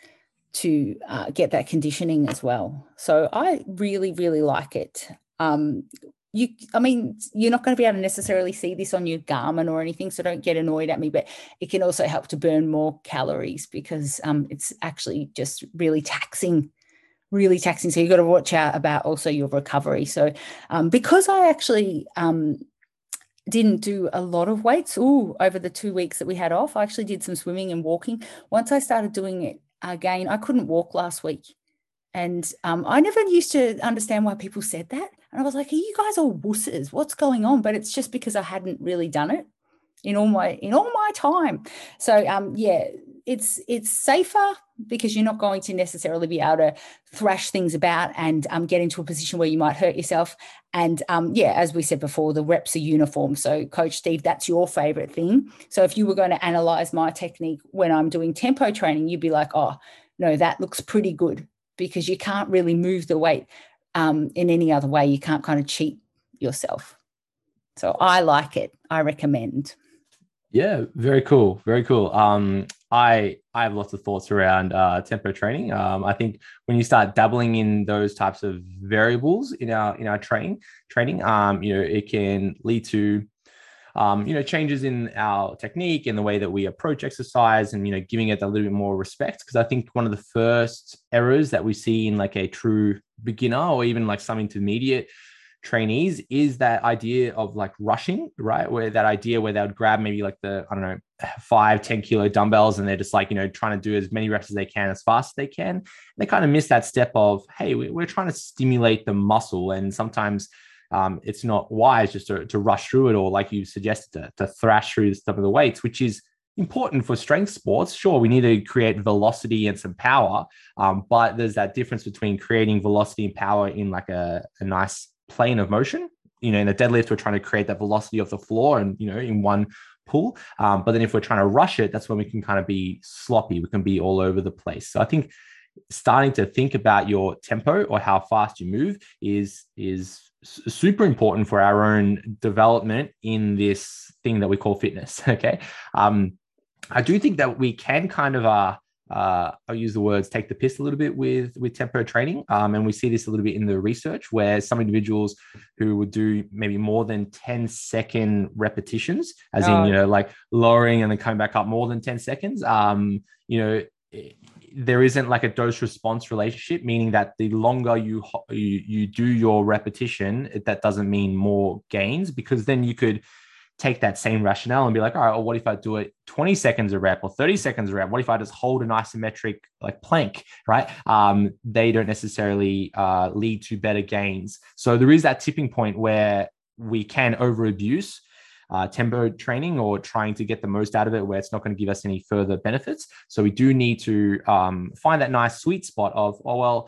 to uh, get that conditioning as well. So I really, really like it. Um, You, I mean, you're not going to be able to necessarily see this on your Garmin or anything, so don't get annoyed at me, but it can also help to burn more calories because um, it's actually just really taxing, really taxing. So you've got to watch out about also your recovery. So um, because I actually um, didn't do a lot of weights ooh, over the two weeks that we had off, I actually did some swimming and walking. Once I started doing it again, I couldn't walk last week. And um, I never used to understand why people said that. And I was like, are you guys all wusses? What's going on? But it's just because I hadn't really done it in all my in all my time. So, um, yeah, it's it's safer because you're not going to necessarily be able to thrash things about and um, get into a position where you might hurt yourself. And, um, yeah, as we said before, the reps are uniform. So, Coach Steve, that's your favorite thing. So if you were going to analyze my technique when I'm doing tempo training, you'd be like, oh, no, that looks pretty good, because you can't really move the weight um, in any other way. You can't kind of cheat yourself. So I like it. I recommend. Yeah, very cool. Very cool. Um, I I have lots of thoughts around uh, tempo training. Um, I think when you start dabbling in those types of variables in our in our training training, um, you know, it can lead to um, you know, changes in our technique and the way that we approach exercise, and you know, giving it a little bit more respect. Because I think one of the first errors that we see in like a true beginner or even like some intermediate trainees is that idea of like rushing, right? Where that idea where they would grab maybe like the, I don't know, five, ten kilo dumbbells, and they're just like, you know, trying to do as many reps as they can, as fast as they can. And they kind of miss that step of, hey, we're trying to stimulate the muscle. And sometimes um, it's not wise just to, to rush through it, or like you suggested, to, to thrash through some of the weights, which is important for strength sports. Sure, we need to create velocity and some power, um, but there's that difference between creating velocity and power in like a, a nice plane of motion. You know, in a deadlift, we're trying to create that velocity of the floor and, you know, in one pull. Um, but then if we're trying to rush it, that's when we can kind of be sloppy. We can be all over the place. So I think starting to think about your tempo or how fast you move is, is super important for our own development in this thing that we call fitness. Okay. Um, I do think that we can kind of, uh, Uh, I'll use the words take the piss a little bit with with tempo training. Um, and we see this a little bit in the research where some individuals who would do maybe more than ten second repetitions, as oh. in, you know, like lowering and then coming back up more than ten seconds. Um, you know, there isn't like a dose response relationship, meaning that the longer you, you, you do your repetition, that doesn't mean more gains, because then you could take that same rationale and be like, all right, well, what if I do it twenty seconds a rep or thirty seconds a rep? What if I just hold an isometric like plank, right? Um, they don't necessarily uh, lead to better gains. So there is that tipping point where we can over abuse uh, tempo training or trying to get the most out of it, where it's not going to give us any further benefits. So we do need to um, find that nice sweet spot of, oh, well,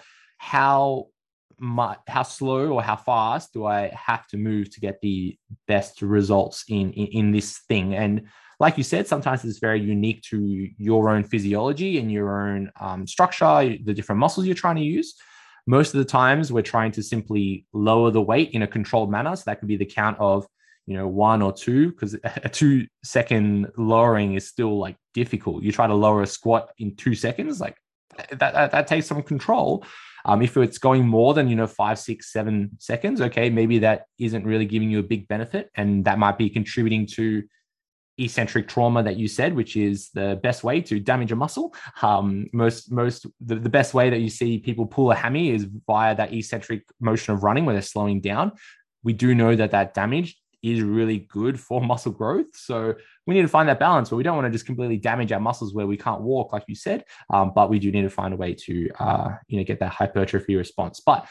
how My, how slow or how fast do I have to move to get the best results in, in, in this thing? And like you said, sometimes it's very unique to your own physiology and your own um, structure, the different muscles you're trying to use. Most of the times we're trying to simply lower the weight in a controlled manner. So that could be the count of, you know, one or two, because a two second lowering is still like difficult. You try to lower a squat in two seconds, like that, that, that takes some control. Um, if it's going more than, you know, five, six, seven seconds, okay, maybe that isn't really giving you a big benefit. And that might be contributing to eccentric trauma that you said, which is the best way to damage a muscle. Um, most, most, the, the best way that you see people pull a hammy is via that eccentric motion of running where they're slowing down. We do know that that damage is really good for muscle growth. So we need to find that balance where we don't want to just completely damage our muscles where we can't walk, like you said, um, but we do need to find a way to, uh, you know, get that hypertrophy response. But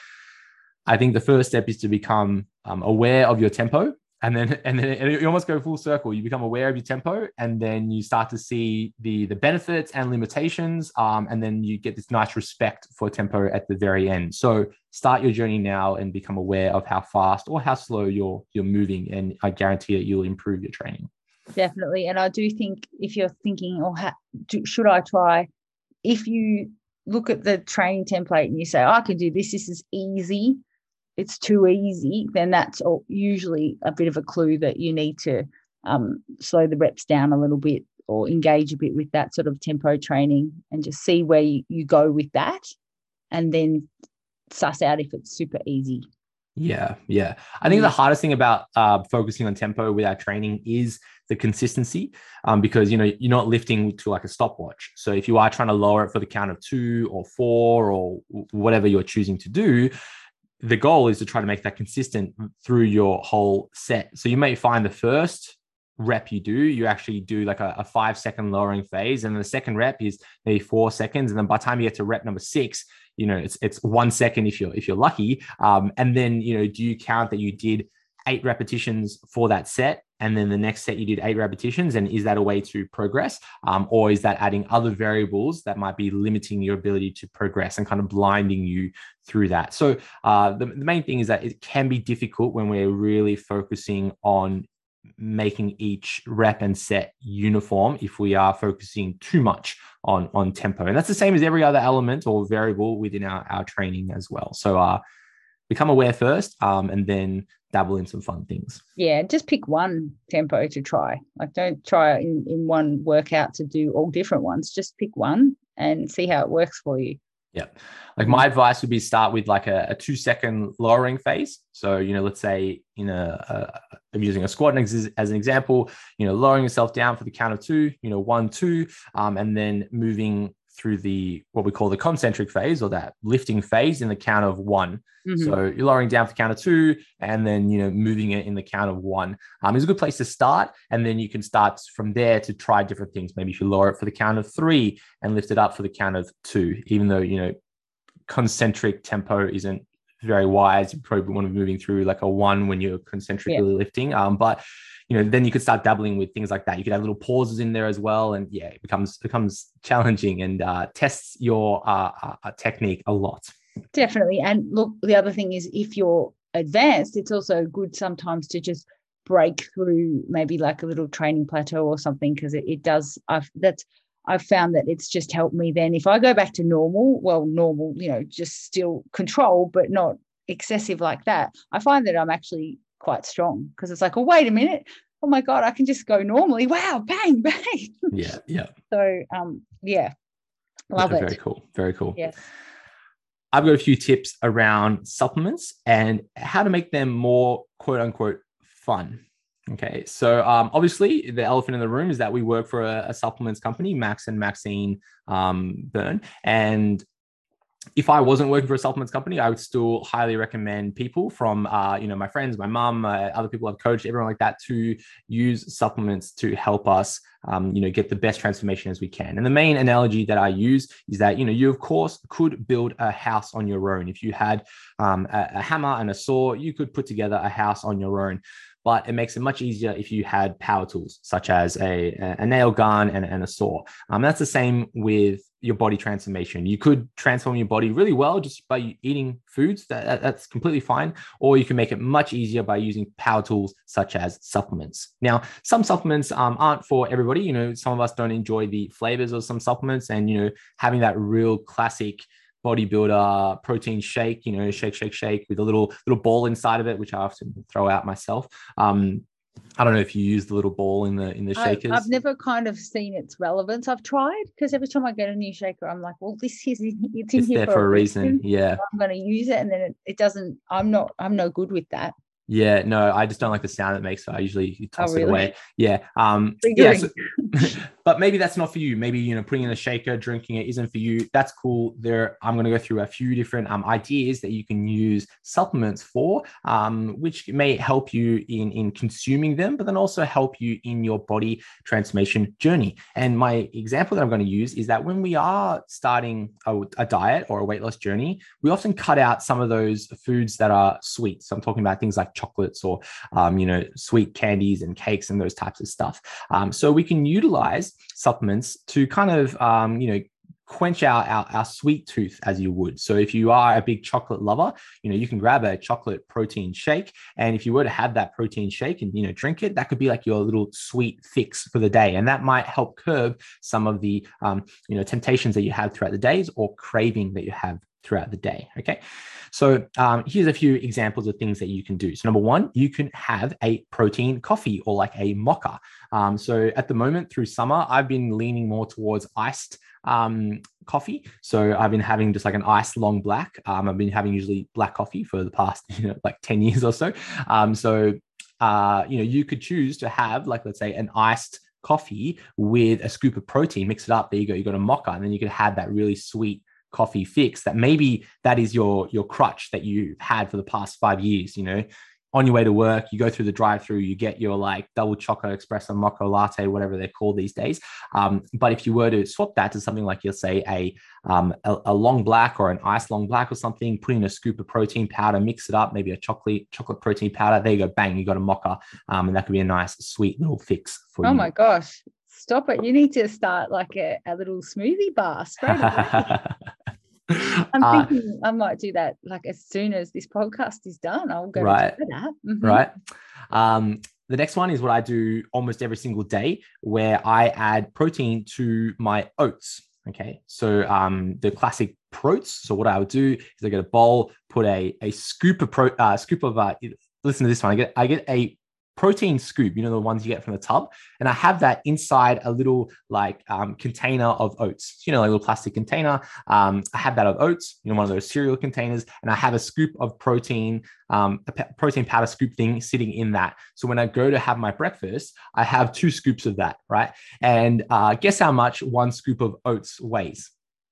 I think the first step is to become um, aware of your tempo. And then, and then and you almost go full circle. You become aware of your tempo, and then you start to see the, the benefits and limitations. Um, and then you get this nice respect for tempo at the very end. So start your journey now and become aware of how fast or how slow you're, you're moving. And I guarantee that you'll improve your training. Definitely. And I do think if you're thinking, oh, ha- do, should I try? If you look at the training template and you say, oh, I can do this, this is easy, it's too easy, then that's usually a bit of a clue that you need to um, slow the reps down a little bit or engage a bit with that sort of tempo training and just see where you, you go with that, and then suss out if it's super easy. Yeah, yeah. I think the hardest thing about uh, focusing on tempo with our training is the consistency, um, because, you know, you're not lifting to like a stopwatch. So if you are trying to lower it for the count of two or four or whatever you're choosing to do, the goal is to try to make that consistent through your whole set. So you may find the first rep you do, you actually do like a, a five second lowering phase. And the second rep is maybe four seconds. And then by the time you get to rep number six, you know, it's, it's one second if you're, if you're lucky. Um, and then, you know, do you count that you did eight repetitions for that set? And then the next set you did eight repetitions. And is that a way to progress? Um, or is that adding other variables that might be limiting your ability to progress and kind of blinding you through that? So uh, the, the main thing is that it can be difficult when we're really focusing on making each rep and set uniform if we are focusing too much on, on tempo. And that's the same as every other element or variable within our, our training as well. So uh, become aware first, um, and then dabble in some fun things. Yeah, just pick one tempo to try. Like, don't try in, in one workout to do all different ones. Just pick one and see how it works for you. Yeah. Like my advice would be start with like a, a two second lowering phase. So, you know, let's say in a, a I'm using a squat as, as an example, you know, lowering yourself down for the count of two, you know, one, two, um, and then moving through the, what we call the concentric phase, or that lifting phase, in the count of one. Mm-hmm. So you're lowering down for the count of two, and then, you know, moving it in the count of one. Um, is a good place to start. And then you can start from there to try different things. Maybe if you lower it for the count of three and lift it up for the count of two, even though, you know, concentric tempo isn't very wise. You probably want to be moving through like a one when you're concentrically yeah. lifting. Um, but you know, then you could start dabbling with things like that. You could have little pauses in there as well. And yeah, it becomes, becomes challenging and uh, tests your uh, uh, technique a lot. Definitely. And look, the other thing is, if you're advanced, it's also good sometimes to just break through maybe like a little training plateau or something, because it, it does, I've, that's, I've found that it's just helped me then. If I go back to normal, well, normal, you know, just still control, but not excessive like that, I find that I'm actually quite strong, because it's like, oh, wait a minute. Oh my God, I can just go normally. Wow, bang, bang. Yeah, yeah. So, um, yeah, love yeah, it. Very cool, very cool. Yes. I've got a few tips around supplements and how to make them more quote unquote fun. Okay, so um, obviously the elephant in the room is that we work for a, a supplements company, Max and Maxine um, Byrne. And if I wasn't working for a supplements company, I would still highly recommend people from, uh, you know, my friends, my mum, uh, other people I've coached, everyone like that, to use supplements to help us, um, you know, get the best transformation as we can. And the main analogy that I use is that, you know, you of course could build a house on your own. If you had um, a, a hammer and a saw, you could put together a house on your own. But it makes it much easier if you had power tools, such as a, a nail gun and, and a saw. Um, that's the same with your body transformation. You could transform your body really well just by eating foods. That, that's completely fine. Or you can make it much easier by using power tools, such as supplements. Now, some supplements um, aren't for everybody. You know, some of us don't enjoy the flavors of some supplements, and, you know, having that real classic bodybuilder protein shake, you know, shake, shake, shake with a little little ball inside of it, which I often throw out myself. Um, I don't know if you use the little ball in the in the shakers. I, I've never kind of seen its relevance. I've tried, because every time I get a new shaker, I'm like, well, this is it's in it's here there for, for a reason. reason. Yeah, I'm going to use it, and then it, it doesn't. I'm not. I'm no good with that. Yeah, no, I just don't like the sound it makes. So I usually toss oh, really? it away. Yeah. Um, yeah. So, but maybe that's not for you. Maybe, you know, putting in a shaker, drinking it isn't for you. That's cool. There, I'm going to go through a few different um, ideas that you can use supplements for, um, which may help you in, in consuming them, but then also help you in your body transformation journey. And my example that I'm going to use is that when we are starting a, a diet or a weight loss journey, we often cut out some of those foods that are sweet. So I'm talking about things like chocolates or, um, you know, sweet candies and cakes and those types of stuff. Um, so we can utilize supplements to kind of, um, you know, quench our, our, our sweet tooth as you would. So if you are a big chocolate lover, you know, you can grab a chocolate protein shake. And if you were to have that protein shake and, you know, drink it, that could be like your little sweet fix for the day. And that might help curb some of the, um, you know, temptations that you have throughout the days or craving that you have throughout the day. Okay. So um, here's a few examples of things that you can do. So number one, you can have a protein coffee or like a mocha. Um, so at the moment through summer, I've been leaning more towards iced um, coffee. So I've been having just like an iced long black. Um, I've been having usually black coffee for the past, you know, like ten years or so. Um, so, uh, you know, you could choose to have like, let's say an iced coffee with a scoop of protein, mix it up. There you go. You got a mocha, and then you could have that really sweet coffee fix that maybe that is your your crutch that you've had for the past five years. You know, on your way to work, you go through the drive-through, you get your like double chocolate espresso mocha latte, whatever they're called these days. Um, but if you were to swap that to something like, you'll say a, um, a a long black or an iced long black or something, put in a scoop of protein powder, mix it up, maybe a chocolate chocolate protein powder. There you go, bang, you got a mocha, um, and that could be a nice sweet little fix for oh you. Oh my gosh, stop it! You need to start like a, a little smoothie bar straight away. I'm Uh, thinking I might do that like as soon as this podcast is done. I'll go right, do that. Mm-hmm. Right. Um, the next one is what I do almost every single day, where I add protein to my oats. Okay, so um, the classic proteins. So what I would do is I get a bowl, put a a scoop of pro, uh, scoop of uh, listen to this one. I get I get a protein scoop, you know, the ones you get from the tub, and I have that inside a little like um, container of oats, you know, like a little plastic container. Um, I have that of oats, you know, one of those cereal containers, and I have a scoop of protein, um, a pe- protein powder scoop thing sitting in that. So when I go to have my breakfast, I have two scoops of that, right? And uh, guess how much one scoop of oats weighs?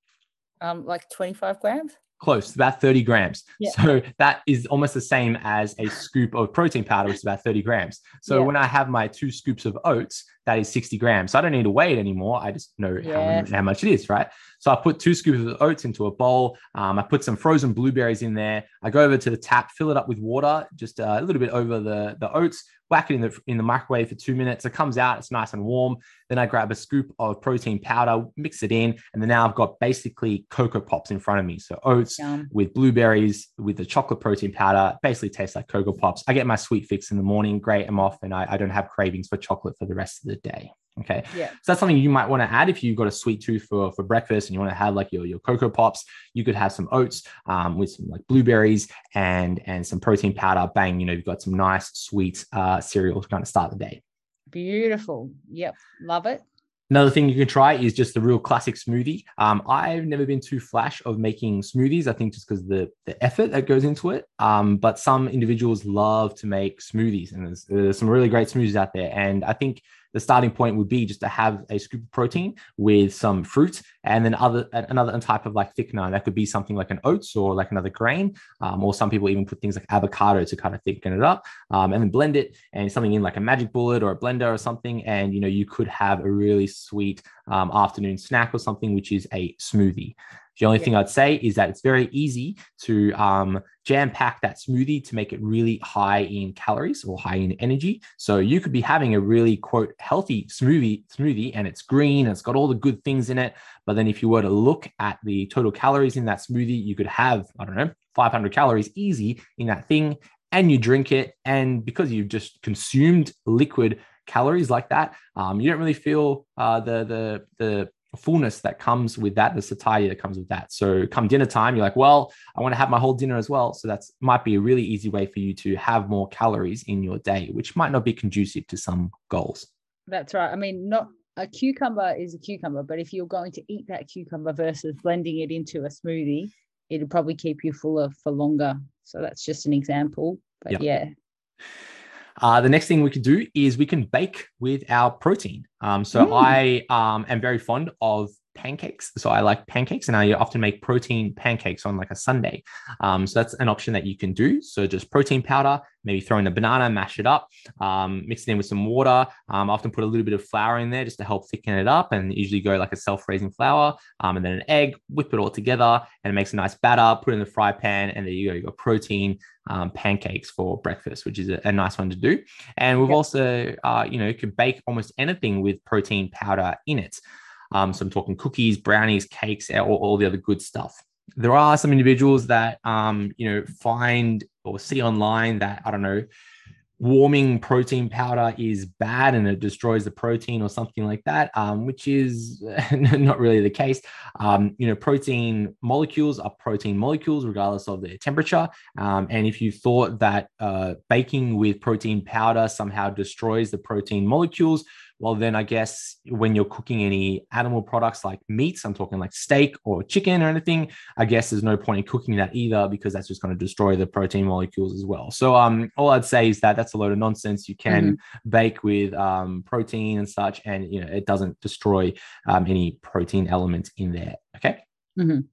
Um, like twenty-five grams. Close, about thirty grams. Yeah. So that is almost the same as a scoop of protein powder, which is about thirty grams. So Yeah. when I have my two scoops of oats, that is sixty grams. So I don't need to weigh it anymore. I just know Yes. how, how much it is, right? So I put two scoops of oats into a bowl. Um, I put some frozen blueberries in there. I go over to the tap, fill it up with water, just uh, a little bit over the, the oats, whack it in the in the microwave for two minutes. It comes out, it's nice and warm. Then I grab a scoop of protein powder, mix it in, and then now I've got basically Cocoa Pops in front of me. So oats Yum. with blueberries, with the chocolate protein powder, basically tastes like Cocoa Pops. I get my sweet fix in the morning, great, I'm off, and I, I don't have cravings for chocolate for the rest of the day. Okay. Yeah. So that's something you might want to add if you've got a sweet tooth for, for breakfast and you want to have like your, your Cocoa Pops. You could have some oats um, with some like blueberries and, and some protein powder. Bang, you know, you've got some nice sweet uh, cereal to kind of start the day. Beautiful. Yep. Love it. Another thing you can try is just the real classic smoothie. Um, I've never been too flash of making smoothies. I think just because the the effort that goes into it. Um, but some individuals love to make smoothies, and there's, there's some really great smoothies out there. And I think the starting point would be just to have a scoop of protein with some fruit and then other another type of like thickener. That could be something like an oats or like another grain, um, or some people even put things like avocado to kind of thicken it up, um, and then blend it and something in like a Magic Bullet or a blender or something. And, you know, you could have a really sweet um, afternoon snack or something, which is a smoothie. The only Yeah. thing I'd say is that it's very easy to um, jam pack that smoothie to make it really high in calories or high in energy. So you could be having a really, quote, healthy smoothie, smoothie, and it's green, and it's got all the good things in it. But then if you were to look at the total calories in that smoothie, you could have, I don't know, five hundred calories easy in that thing, and you drink it. And because you've just consumed liquid calories like that, um, you don't really feel uh, the, the, the, fullness that comes with that, the satiety that comes with that. So come dinner time, you're like, well, I want to have my whole dinner as well. So that's might be a really easy way for you to have more calories in your day, which might not be conducive to some goals. That's right. I mean, not a cucumber is a cucumber, but if you're going to eat that cucumber versus blending it into a smoothie, it'll probably keep you fuller for longer. So that's just an example. But Yep. yeah. Uh, the next thing we could do is we can bake with our protein. Um, so Mm. I um, am very fond of pancakes. So I like pancakes, and I often make protein pancakes on like a Sunday. Um, so that's an option that you can do. So just protein powder, maybe throw in a banana, mash it up, um, mix it in with some water. Um, I often put a little bit of flour in there just to help thicken it up, and usually go like a self-raising flour, um, and then an egg, whip it all together, and it makes a nice batter, put it in the fry pan, and there you go. You got protein um, pancakes for breakfast, which is a, a nice one to do. And we've Yep. also, uh, you know, you can bake almost anything with protein powder in it. Um, so I'm talking cookies, brownies, cakes, all, all the other good stuff. There are some individuals that, um, you know, find or see online that, I don't know, warming protein powder is bad and it destroys the protein or something like that, um, which is not really the case. Um, you know, protein molecules are protein molecules regardless of their temperature. Um, and if you thought that uh, baking with protein powder somehow destroys the protein molecules, well, then I guess when you're cooking any animal products like meats, I'm talking like steak or chicken or anything, I guess there's no point in cooking that either, because that's just going to destroy the protein molecules as well. So um, all I'd say is that that's a load of nonsense. You can mm-hmm. bake with um, protein and such, and you know it doesn't destroy um, any protein elements in there. Okay. Mm-hmm.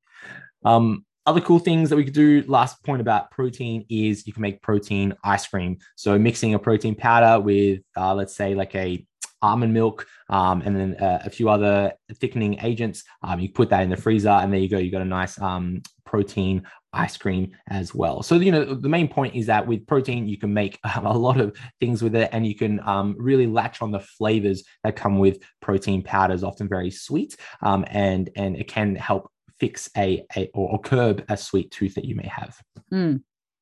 Um, Other cool things that we could do, last point about protein, is you can make protein ice cream. So mixing a protein powder with, uh, let's say, like a almond milk, um, and then uh, a few other thickening agents. Um, you put that in the freezer, and there you go. You got a nice um, protein ice cream as well. So, you know, the main point is that with protein, you can make um, a lot of things with it, and you can um, really latch on the flavors that come with protein powders, often very sweet, um, and and it can help fix a, a or, or curb a sweet tooth that you may have. Mm.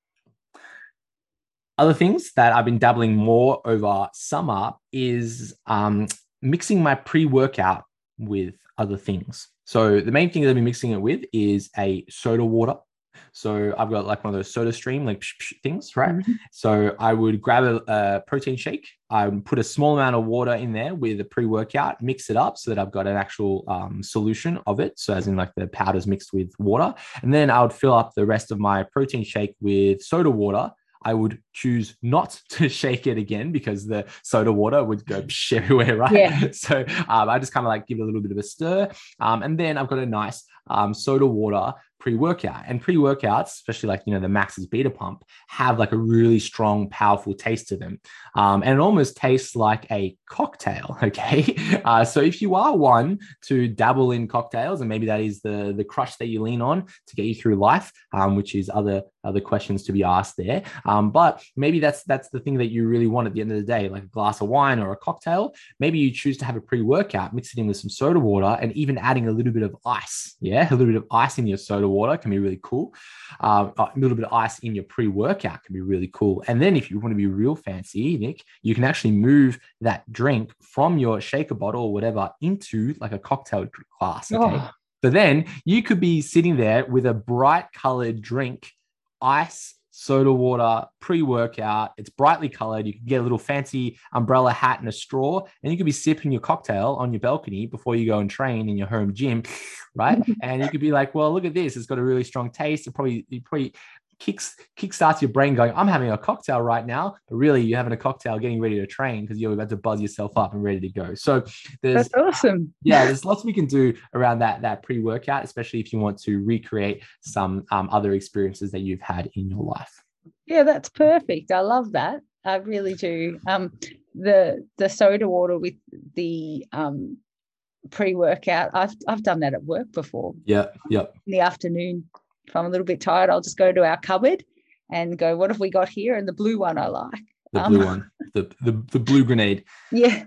Other things that I've been dabbling more over summer is um, mixing my pre-workout with other things. So the main thing that I've been mixing it with is a soda water. So I've got like one of those soda stream like psh, psh things, right? Mm-hmm. So I would grab a, a protein shake. I would put a small amount of water in there with a pre-workout, mix it up so that I've got an actual um, solution of it. So as in like the powders mixed with water. And then I would fill up the rest of my protein shake with soda water. I would choose not to shake it again because the soda water would go psh everywhere, right? Yeah. So um, I just kind of like give it a little bit of a stir. Um, and then I've got a nice um, soda water pre-workout. And pre-workouts, especially like, you know, the Max's Beta Pump, have like a really strong, powerful taste to them. Um, and it almost tastes like a cocktail, okay? Uh, so if you are one to dabble in cocktails, and maybe that is the, the crush that you lean on to get you through life, um, which is other, other questions to be asked there. Um, but maybe that's, that's the thing that you really want at the end of the day, like a glass of wine or a cocktail. Maybe you choose to have a pre-workout, mix it in with some soda water, and even adding a little bit of ice. Yeah, a little bit of ice in your soda water can be really cool. Um, a little bit of ice in your pre-workout can be really cool. And then if you want to be real fancy, Nick, you can actually move that drink from your shaker bottle or whatever into like a cocktail glass. Okay. Oh. So then you could be sitting there with a bright colored drink, ice, soda water, pre-workout. It's brightly colored. You can get a little fancy umbrella hat and a straw, and you could be sipping your cocktail on your balcony before you go and train in your home gym, right? And you could be like, well, look at this. It's got a really strong taste. It probably, it probably kicks, kickstarts your brain going, I'm having a cocktail right now, but really you're having a cocktail getting ready to train because you're about to buzz yourself up and ready to go. So there's, that's awesome. Yeah, there's lots we can do around that, that pre-workout, especially if you want to recreate some um, other experiences that you've had in your life. Yeah, that's perfect. I love that. I really do. Um, the the soda water with the um, pre-workout, I've I've done that at work before. Yeah, yeah. In the afternoon, if I'm a little bit tired, I'll just go to our cupboard and go, what have we got here? And the blue one I like. The um, blue one, the, the the blue grenade. Yeah.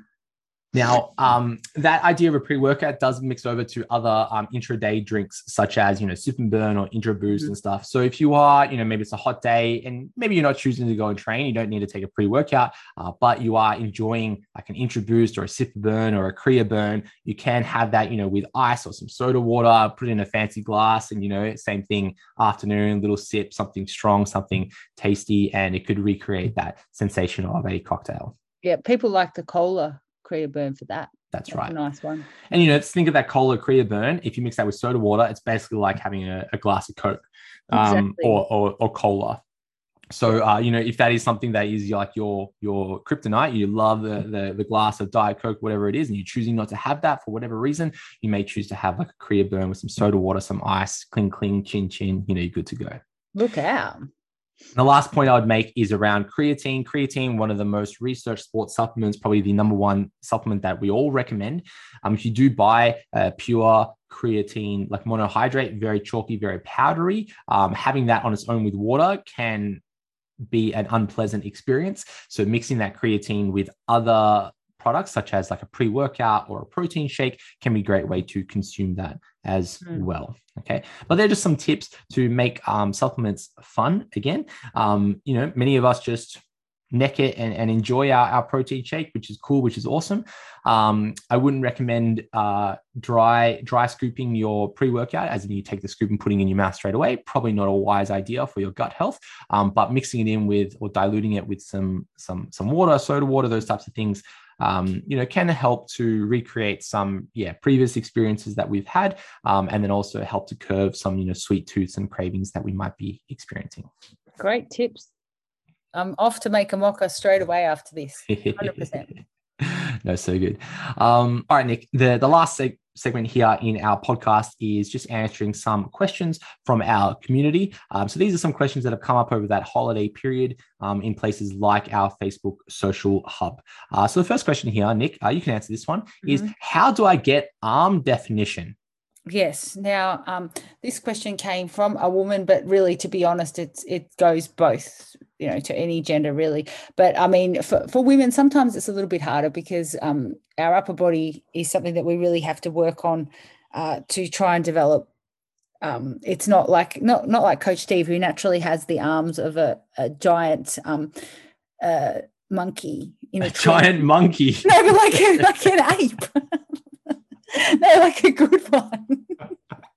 Now, um, that idea of a pre-workout does mix over to other um, intraday drinks, such as, you know, Sip and Burn or Intra Boost mm-hmm. and stuff. So if you are, you know, maybe it's a hot day and maybe you're not choosing to go and train, you don't need to take a pre-workout, uh, but you are enjoying like an Intra Boost or a Sip and Burn or a Crea Burn, you can have that, you know, with ice or some soda water, put it in a fancy glass and, you know, same thing, afternoon, little sip, something strong, something tasty, and it could recreate that sensation of a cocktail. Yeah, people like the cola Crea Burn for that. That's, That's right. A nice one. And, you know, think of that cola Crea Burn. If you mix that with soda water, it's basically like having a, a glass of Coke um, exactly. or, or, or cola. So, uh, you know, if that is something that is like your, your kryptonite, you love the, the, the glass of Diet Coke, whatever it is, and you're choosing not to have that for whatever reason, you may choose to have like a Crea Burn with some soda water, some ice, cling, cling, chin, chin, you know, you're good to go. Look out. The last point I would make is around creatine. Creatine, one of the most researched sports supplements, probably the number one supplement that we all recommend. Um, if you do buy a pure creatine, like monohydrate, very chalky, very powdery, um, having that on its own with water can be an unpleasant experience. So mixing that creatine with other products, such as like a pre-workout or a protein shake, can be a great way to consume that as mm. well. Okay. But they're just some tips to make um, supplements fun. Again, um, you know, many of us just neck it and, and enjoy our, our protein shake, which is cool, which is awesome. Um, I wouldn't recommend uh, dry, dry scooping your pre-workout, as in you take the scoop and putting it in your mouth straight away. Probably not a wise idea for your gut health, um, but mixing it in with or diluting it with some, some, some water, soda water, those types of things, Um, you know, can help to recreate some, yeah, previous experiences that we've had, um, and then also help to curb some, you know, sweet tooths and cravings that we might be experiencing. Great tips. I'm off to make a mocha straight away after this. one hundred percent. No, so good. Um, all right, Nick, the, the last seg- segment here in our podcast is just answering some questions from our community. Um, so these are some questions that have come up over that holiday period um, in places like our Facebook social hub. Uh, so the first question here, Nick, uh, you can answer this one, mm-hmm. is how do I get arm definition? Yes. Now, um, this question came from a woman, but really, to be honest, it's it goes both, you know, to any gender really. But I mean, for, for women, sometimes it's a little bit harder because um, our upper body is something that we really have to work on uh, to try and develop. Um, it's not like not not like Coach Steve, who naturally has the arms of a, a giant um, uh, monkey in a, a giant monkey. No, but like a, like an ape. No, like a good one.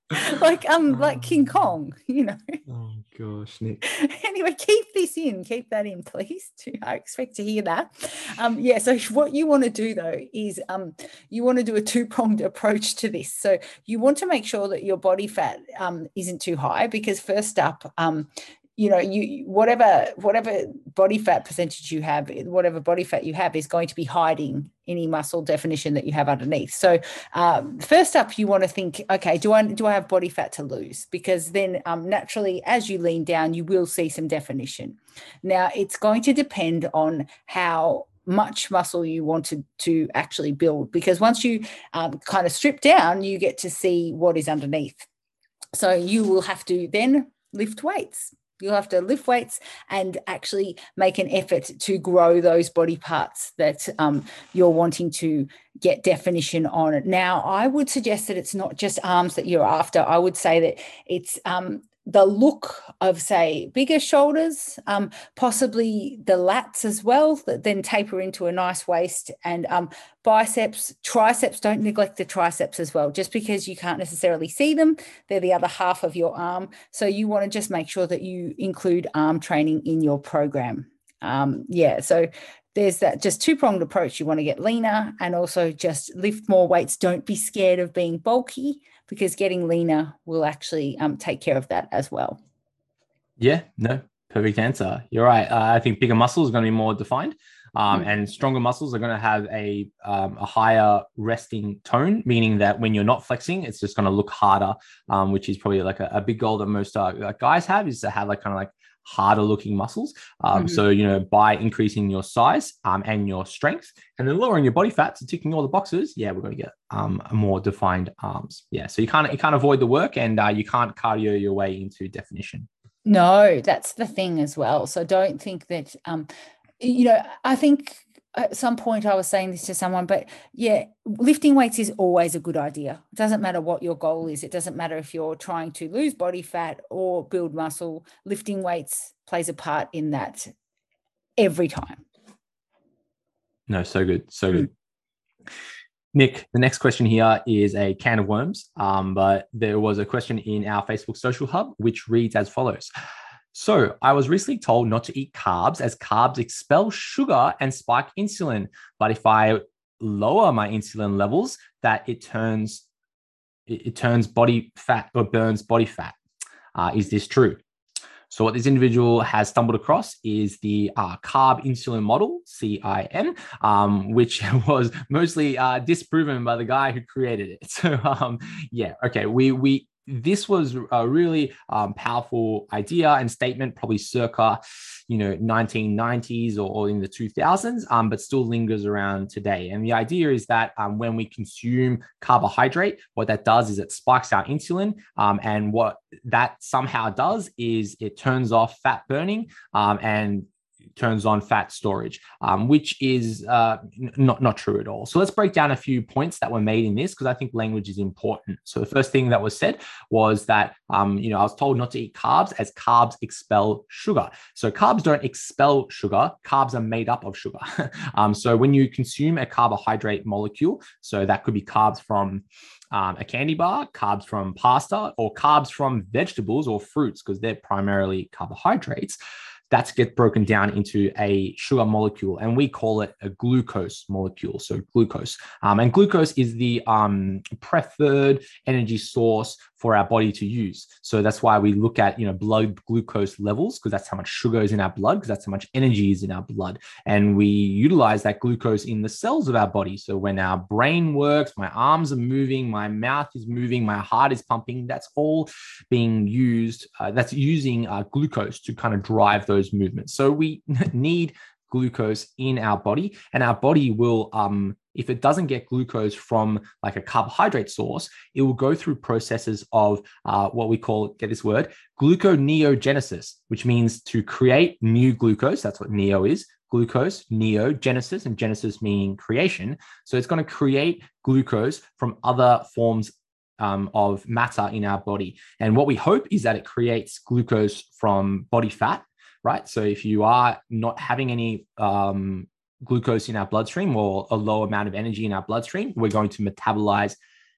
like um like King Kong, you know. Oh gosh, Nick. Anyway, keep this in, keep that in, please. I expect to hear that. Um, yeah, so what you want to do though is um, you want to do a two-pronged approach to this. So you want to make sure that your body fat um, isn't too high, because first up, um, you know, you whatever whatever body fat percentage you have, whatever body fat you have is going to be hiding any muscle definition that you have underneath. So um, first up, you want to think, okay, do I do I have body fat to lose? Because then um, naturally, as you lean down, you will see some definition. Now, it's going to depend on how much muscle you wanted to actually build, because once you um, kind of strip down, you get to see what is underneath. So you will have to then lift weights. You'll have to lift weights and actually make an effort to grow those body parts that um, you're wanting to get definition on. Now, I would suggest that it's not just arms that you're after. I would say that it's um, the look of, say, bigger shoulders, um, possibly the lats as well, that then taper into a nice waist, and um, biceps, triceps. Don't neglect the triceps as well. Just because you can't necessarily see them, they're the other half of your arm. So you want to just make sure that you include arm training in your program. Um, yeah, so there's that just two-pronged approach. You want to get leaner and also just lift more weights. Don't be scared of being bulky, because getting leaner will actually um, take care of that as well. Yeah, no, perfect answer. You're right. Uh, I think bigger muscles are going to be more defined, um, mm. and stronger muscles are going to have a, um, a higher resting tone, meaning that when you're not flexing, it's just going to look harder, um, which is probably like a, a big goal that most uh, guys have, is to have like kind of like harder looking muscles. Um, mm-hmm. So, you know, by increasing your size um, and your strength, and then lowering your body fat, so ticking all the boxes, yeah, we're going to get um, more defined arms. Yeah. So you can't, you can't avoid the work, and uh, you can't cardio your way into definition. No, that's the thing as well. So don't think that, um, you know, I think at some point I was saying this to someone, but yeah, lifting weights is always a good idea. It doesn't matter what your goal is. It doesn't matter if you're trying to lose body fat or build muscle. Lifting weights plays a part in that every time. No, so good. So good. Mm. Nick, the next question here is a can of worms, um, but there was a question in our Facebook social hub, which reads as follows. So I was recently told not to eat carbs, as carbs expel sugar and spike insulin. But if I lower my insulin levels, that it turns it, it turns body fat or burns body fat. Uh, is this true? So what this individual has stumbled across is the uh, carb insulin model, C I N, um, which was mostly uh, disproven by the guy who created it. So um, yeah, okay, we we. This was a really um, powerful idea and statement, probably circa, you know, nineteen nineties or, or in the two thousands, um, but still lingers around today. And the idea is that um, when we consume carbohydrate, what that does is it spikes our insulin, um, and what that somehow does is it turns off fat burning um, and turns on fat storage, um, which is uh, not, not true at all. So let's break down a few points that were made in this, because I think language is important. So the first thing that was said was that, um, you know, I was told not to eat carbs, as carbs expel sugar. So carbs don't expel sugar. Carbs are made up of sugar. um, so when you consume a carbohydrate molecule, so that could be carbs from Um, a candy bar, carbs from pasta, or carbs from vegetables or fruits, because they're primarily carbohydrates, that's get broken down into a sugar molecule, and we call it a glucose molecule. So glucose, um, and glucose is the um, preferred energy source for our body to use. So that's why we look at, you know, blood glucose levels, because that's how much sugar is in our blood, because that's how much energy is in our blood. And we utilize that glucose in the cells of our body. So when our brain works, my arms are moving, my mouth is moving, my heart is pumping, that's all being used, uh, that's using uh, glucose to kind of drive those movements. So we need glucose in our body, and our body will, um, if it doesn't get glucose from like a carbohydrate source, it will go through processes of uh, what we call, get this word, gluconeogenesis, which means to create new glucose. That's what neo is. Glucose, neogenesis, and genesis meaning creation. So it's going to create glucose from other forms um, of matter in our body. And what we hope is that it creates glucose from body fat, right? So if you are not having any um, glucose in our bloodstream, or a low amount of energy in our bloodstream, we're going to metabolize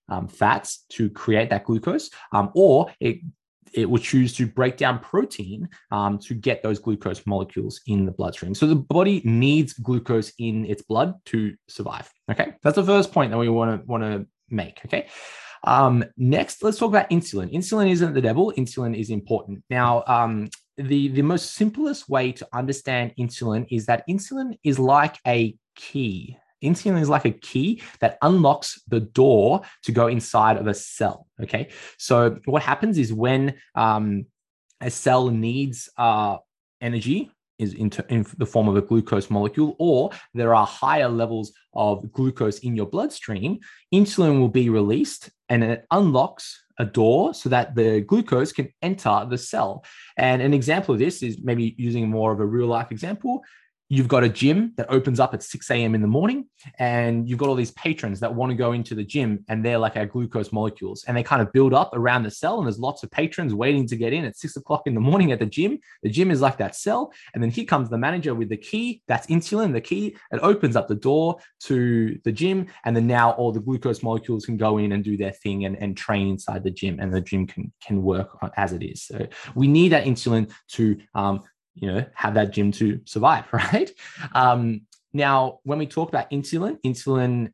um, fats to create that glucose, um, or it it will choose to break down protein um, to get those glucose molecules in the bloodstream. So the body needs glucose in its blood to survive. Okay, that's the first point that we want to want to make. Okay. Um, next, let's talk about insulin. Insulin isn't the devil. Insulin is important. Now, um, the, the most simplest way to understand insulin is that insulin is like a key. Insulin is like a key that unlocks the door to go inside of a cell. Okay. So what happens is when um, a cell needs uh, energy, is in, in the form of a glucose molecule, or there are higher levels of glucose in your bloodstream, insulin will be released and it unlocks a door so that the glucose can enter the cell. And an example of this is maybe using more of a real life example. You've got a gym that opens up at six a.m. in the morning, and you've got all these patrons that want to go into the gym, and they're like our glucose molecules, and they kind of build up around the cell, and there's lots of patrons waiting to get in at six o'clock in the morning at the gym. The gym is like that cell, and then here comes the manager with the key. That's insulin, the key. It opens up the door to the gym, and then now all the glucose molecules can go in and do their thing and, and train inside the gym, and the gym can, can work as it is. So we need that insulin to um, you know, have that gym to survive, right? Um, now, when we talk about insulin, insulin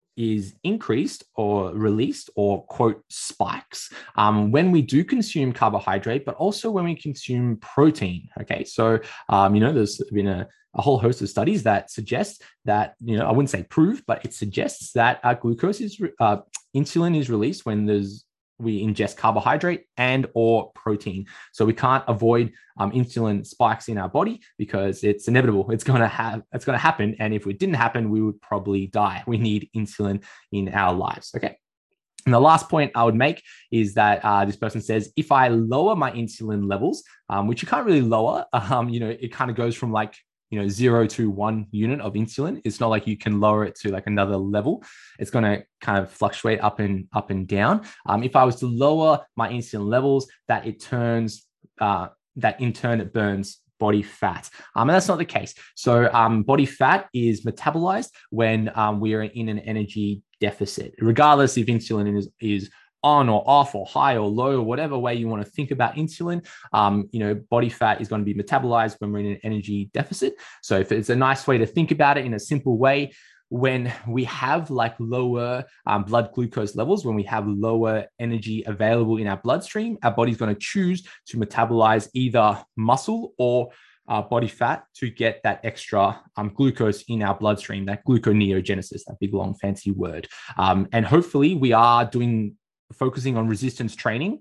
is increased or released or quote spikes um, when we do consume carbohydrate, but also when we consume protein. Okay, so um, you know, there's been a, a whole host of studies that suggest that, you know, I wouldn't say prove, but it suggests that uh, glucose is uh, insulin is released when there's we ingest carbohydrate and or protein. So we can't avoid um, insulin spikes in our body because it's inevitable. It's going to have, it's going to happen. And if it didn't happen, we would probably die. We need insulin in our lives. Okay. And the last point I would make is that uh, this person says, if I lower my insulin levels, um, which you can't really lower, um, you know, it kind of goes from like, you know, zero to one unit of insulin. It's not like you can lower it to like another level. It's going to kind of fluctuate up and up and down. Um, if I was to lower my insulin levels, that it turns, uh, that in turn it burns body fat. Um, and that's not the case. So um, body fat is metabolized when um, we are in an energy deficit, regardless if insulin is, is on or off or high or low, or whatever way you want to think about insulin. Um, you know, body fat is going to be metabolized when we're in an energy deficit. So if it's a nice way to think about it in a simple way, when we have like lower um, blood glucose levels, when we have lower energy available in our bloodstream, our body's going to choose to metabolize either muscle or uh, body fat to get that extra um, glucose in our bloodstream, that gluconeogenesis, that big long fancy word. Um, and hopefully we are doing focusing on resistance training,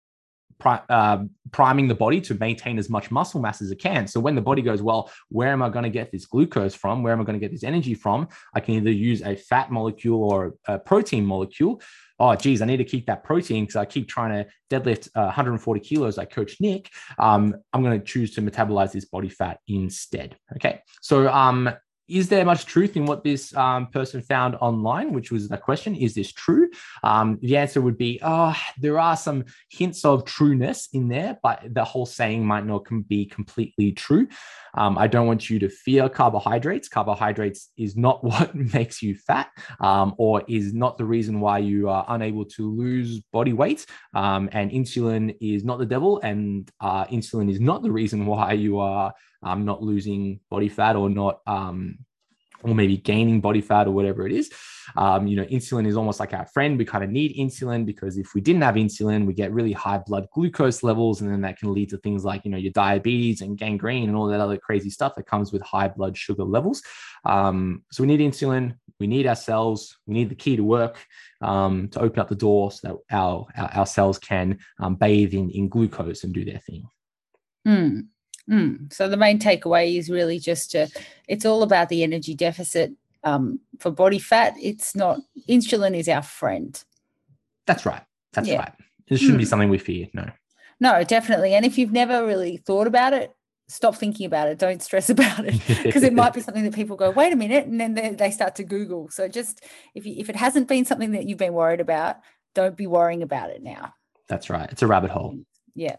pri- uh, priming the body to maintain as much muscle mass as it can. So when the body goes, well, where am I going to get this glucose from? Where am I going to get this energy from? I can either use a fat molecule or a protein molecule. Oh, geez, I need to keep that protein because I keep trying to deadlift uh, one hundred forty kilos like Coach Nick. Um, I'm going to choose to metabolize this body fat instead. Okay. So, um, is there much truth in what this um, person found online, which was the question, is this true? Um, the answer would be, oh, there are some hints of trueness in there, but the whole saying might not be completely true. Um, I don't want you to fear carbohydrates. Carbohydrates is not what makes you fat um, or is not the reason why you are unable to lose body weight. Um, and insulin is not the devil, and uh, insulin is not the reason why you are um, not losing body fat or not, um, or maybe gaining body fat or whatever it is. Um, you know, insulin is almost like our friend. We kind of need insulin because if we didn't have insulin, we get really high blood glucose levels. And then that can lead to things like, you know, your diabetes and gangrene and all that other crazy stuff that comes with high blood sugar levels. Um, so we need insulin. We need our cells. We need the key to work um, to open up the door so that our, our, our cells can um, bathe in, in glucose and do their thing. Mm. Mm. So the main takeaway is really just to, it's all about the energy deficit um, for body fat. It's not, insulin is our friend. That's right. That's yeah. right. It shouldn't mm. be something we fear. No. No, definitely. And if you've never really thought about it, stop thinking about it. Don't stress about it because it might be something that people go, wait a minute, and then they, they start to Google. So just if you, if it hasn't been something that you've been worried about, don't be worrying about it now. That's right. It's a rabbit hole. Yeah.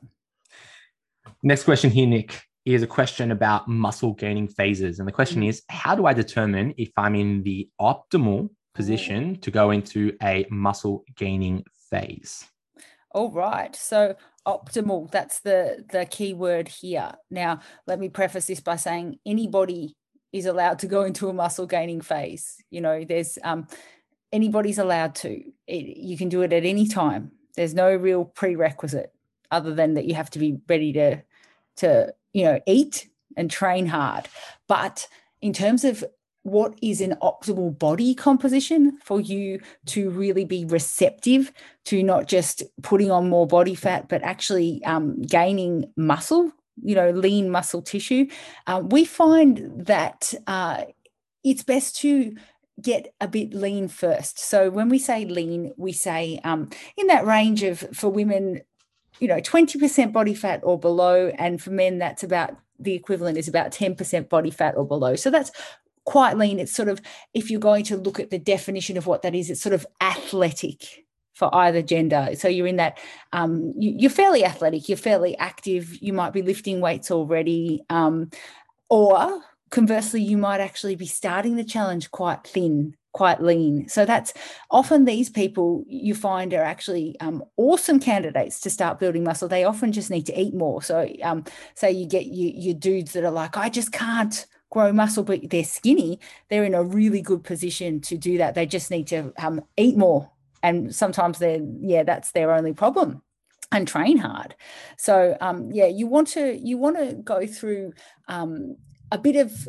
Next question here, Nick, is a question about muscle gaining phases. And the question is, how do I determine if I'm in the optimal position to go into a muscle gaining phase? All right. So optimal, that's the, the key word here. Now, let me preface this by saying anybody is allowed to go into a muscle gaining phase. You know, there's um, anybody's allowed to. It, you can do it at any time. There's no real prerequisite other than that you have to be ready to, to you know, eat and train hard. But in terms of what is an optimal body composition for you to really be receptive to not just putting on more body fat, but actually um, gaining muscle, you know, lean muscle tissue, uh, we find that uh, it's best to get a bit lean first. So when we say lean, we say um, in that range of, for women, you know, twenty percent body fat or below. And for men, that's about, the equivalent is about ten percent body fat or below. So that's quite lean. It's sort of, if you're going to look at the definition of what that is, it's sort of athletic for either gender. So you're in that, um, you, you're fairly athletic, you're fairly active, you might be lifting weights already, um, or conversely, you might actually be starting the challenge quite thin, quite lean. So that's often these people you find are actually um, awesome candidates to start building muscle. They often just need to eat more. So um, say you get you, your dudes that are like, I just can't grow muscle, but they're skinny. They're in a really good position to do that. They just need to um, eat more. And sometimes they're, yeah, that's their only problem, and train hard. So um, yeah, you want to, you want to go through um, a bit of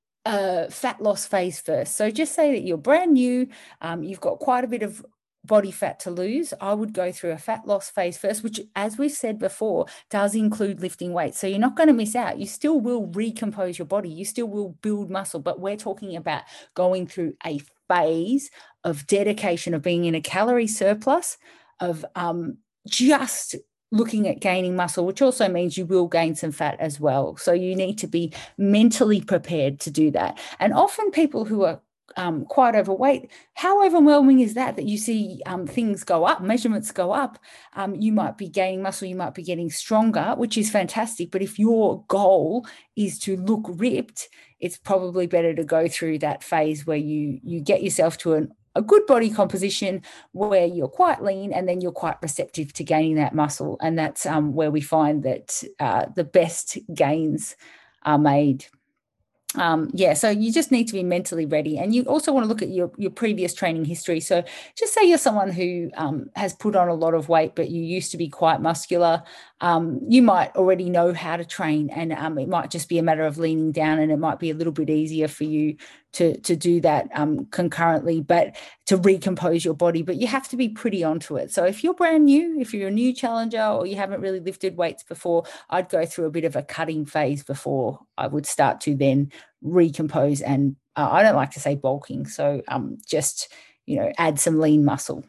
a fat loss phase first. So just say that you're brand new, um, you've got quite a bit of body fat to lose. I would go through a fat loss phase first, which, as we've said before, does include lifting weights. So you're not going to miss out. You still will recompose your body. You still will build muscle, but we're talking about going through a phase of dedication, of being in a calorie surplus, of um, just looking at gaining muscle, which also means you will gain some fat as well. So you need to be mentally prepared to do that. And often people who are um, quite overweight, how overwhelming is that, that you see um, things go up, measurements go up, um, you might be gaining muscle, you might be getting stronger, which is fantastic. But if your goal is to look ripped, it's probably better to go through that phase where you, you get yourself to an a good body composition where you're quite lean, and then you're quite receptive to gaining that muscle. And that's um, where we find that uh, the best gains are made. Um, yeah, so you just need to be mentally ready. And you also want to look at your, your previous training history. So just say you're someone who um, has put on a lot of weight, but you used to be quite muscular. Um, you might already know how to train, and um, it might just be a matter of leaning down, and it might be a little bit easier for you to, to do that um, concurrently, but to recompose your body. But you have to be pretty onto it. So if you're brand new, if you're a new challenger, or you haven't really lifted weights before, I'd go through a bit of a cutting phase before I would start to then recompose. And uh, I don't like to say bulking. So um, just, you know, add some lean muscle.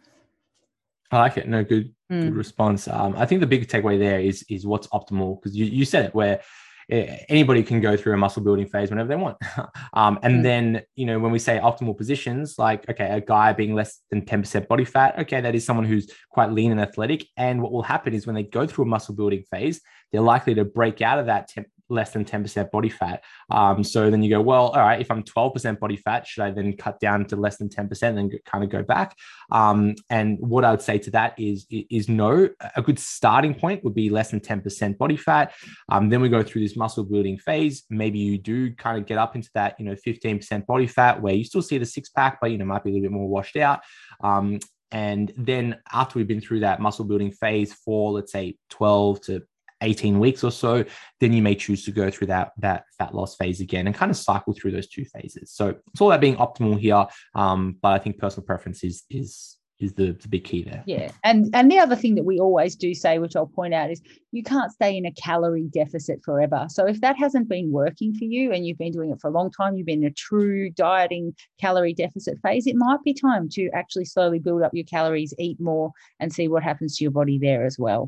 I like it. No, good, Mm. good response. Um, I think the big takeaway there is is what's optimal, because you, you said it, where anybody can go through a muscle building phase whenever they want. um, and mm. then, you know, when we say optimal positions, like, okay, a guy being less than ten percent body fat, okay, that is someone who's quite lean and athletic. And what will happen is when they go through a muscle building phase, they're likely to break out of that temp- less than ten percent body fat. Um, so then you go, well, all right, if I'm twelve percent body fat, should I then cut down to less than ten percent and then kind of go back? Um, and what I would say to that is, is no. A good starting point would be less than ten percent body fat. Um, then we go through this muscle building phase. Maybe you do kind of get up into that, you know, fifteen percent body fat, where you still see the six pack, but, you know, might be a little bit more washed out. Um, and then after we've been through that muscle building phase for, let's say, twelve to eighteen weeks or so, then you may choose to go through that, that fat loss phase again and kind of cycle through those two phases. So it's all about being optimal here. Um, but I think personal preference is, is, is the, the big key there. Yeah. And, and the other thing that we always do say, which I'll point out, is you can't stay in a calorie deficit forever. So if that hasn't been working for you and you've been doing it for a long time, you've been in a true dieting calorie deficit phase, it might be time to actually slowly build up your calories, eat more, and see what happens to your body there as well.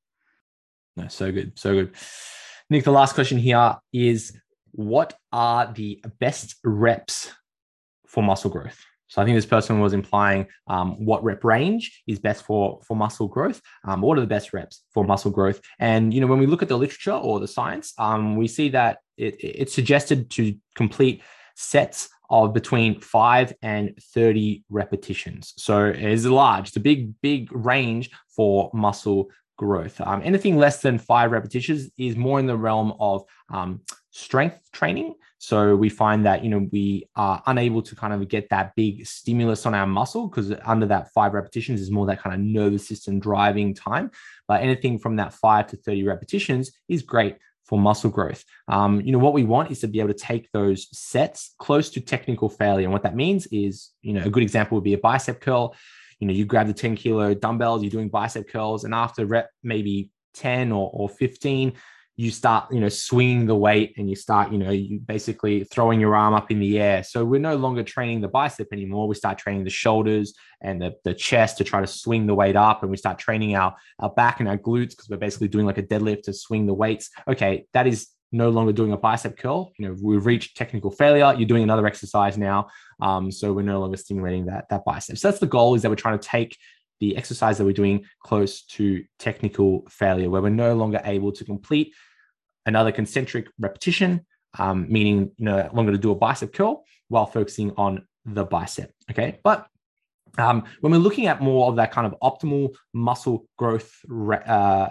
No, so good. So good. Nick, the last question here is, what are the best reps for muscle growth? So I think this person was implying um, what rep range is best for, for muscle growth. Um, what are the best reps for muscle growth? And, you know, when we look at the literature or the science, um, we see that it, it's suggested to complete sets of between five and thirty repetitions. So it's large, it's a big, big range for muscle growth. Um, anything less than five repetitions is more in the realm of um, strength training. So we find that, you know, we are unable to kind of get that big stimulus on our muscle because under that five repetitions is more that kind of nervous system driving time. But anything from that five to thirty repetitions is great for muscle growth. Um, you know, what we want is to be able to take those sets close to technical failure. And what that means is, you know, a good example would be a bicep curl. You know, you grab the ten kilo dumbbells, you're doing bicep curls, and after rep maybe ten or, or fifteen, you start, you know, swinging the weight and you start, you know, you basically throwing your arm up in the air. So we're no longer training the bicep anymore. We start training the shoulders and the, the chest to try to swing the weight up. And we start training our, our back and our glutes because we're basically doing like a deadlift to swing the weights. Okay, that is no longer doing a bicep curl. You know, we've reached technical failure. You're doing another exercise now. Um, so we're no longer stimulating that, that bicep. So that's the goal, is that we're trying to take the exercise that we're doing close to technical failure, where we're no longer able to complete another concentric repetition, um, meaning, you know, longer to do a bicep curl while focusing on the bicep. Okay. But um, when we're looking at more of that kind of optimal muscle growth uh,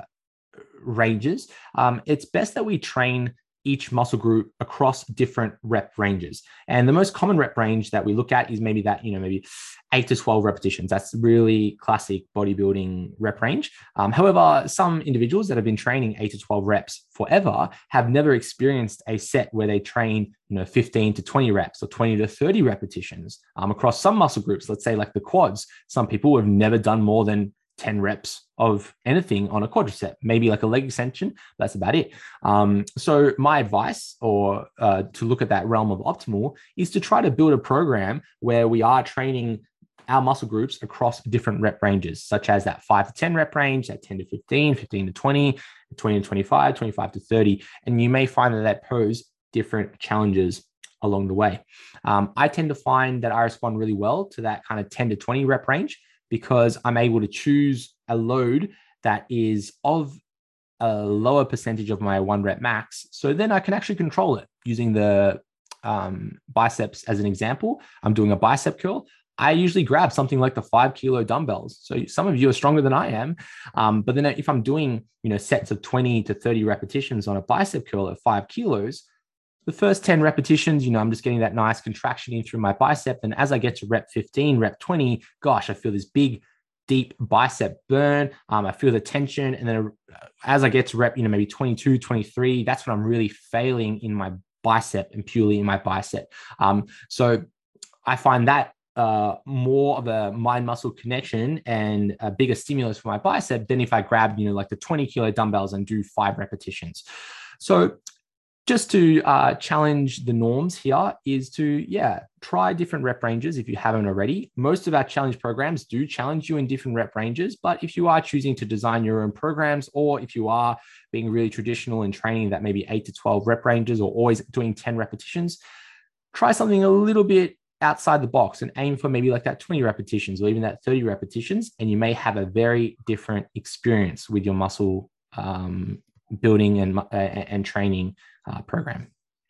ranges, um, it's best that we train each muscle group across different rep ranges. And the most common rep range that we look at is maybe that, you know, maybe eight to twelve repetitions. That's really classic bodybuilding rep range. Um, however, some individuals that have been training eight to twelve reps forever have never experienced a set where they train, you know, fifteen to twenty reps or twenty to thirty repetitions um, across some muscle groups. Let's say like the quads. Some people have never done more than ten reps of anything on a quadricep, maybe like a leg extension. That's about it. Um, so my advice, or uh, to look at that realm of optimal, is to try to build a program where we are training our muscle groups across different rep ranges, such as that five to ten rep range, that ten to fifteen, fifteen to twenty, twenty to twenty-five, twenty-five to thirty. And you may find that that pose different challenges along the way. Um, I tend to find that I respond really well to that kind of ten to twenty rep range, because I'm able to choose a load that is of a lower percentage of my one rep max. So then I can actually control it using the um, biceps as an example. I'm doing a bicep curl. I usually grab something like the five kilo dumbbells. So some of you are stronger than I am. Um, but then if I'm doing, you know, sets of twenty to thirty repetitions on a bicep curl at five kilos, the first ten repetitions, you know, I'm just getting that nice contraction in through my bicep. And as I get to rep fifteen, rep twenty, gosh, I feel this big, deep bicep burn. Um, I feel the tension. And then as I get to rep, you know, maybe twenty-two, twenty-three, that's when I'm really failing in my bicep and purely in my bicep. Um, so I find that uh, more of a mind muscle connection and a bigger stimulus for my bicep than if I grab, you know, like the twenty kilo dumbbells and do five repetitions. So just to uh, challenge the norms here is to, yeah, try different rep ranges if you haven't already. Most of our challenge programs do challenge you in different rep ranges, but if you are choosing to design your own programs, or if you are being really traditional in training that maybe eight to twelve rep ranges, or always doing ten repetitions, try something a little bit outside the box and aim for maybe like that twenty repetitions or even that thirty repetitions, and you may have a very different experience with your muscle um, building and, uh, and training Uh, program.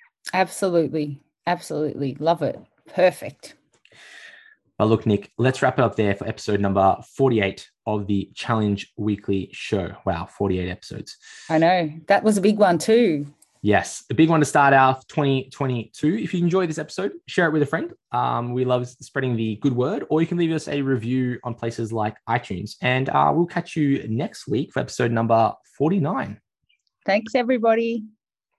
Absolutely. Absolutely. Love it. Perfect. Well, look, Nick, let's wrap it up there for episode number forty-eight of the Challenge Weekly Show. Wow, forty-eight episodes. I know. That was a big one too. Yes, a big one to start out twenty twenty-two. If you enjoyed this episode, share it with a friend. Um, we love spreading the good word, or you can leave us a review on places like iTunes. And uh, we'll catch you next week for episode number forty-nine. Thanks, everybody.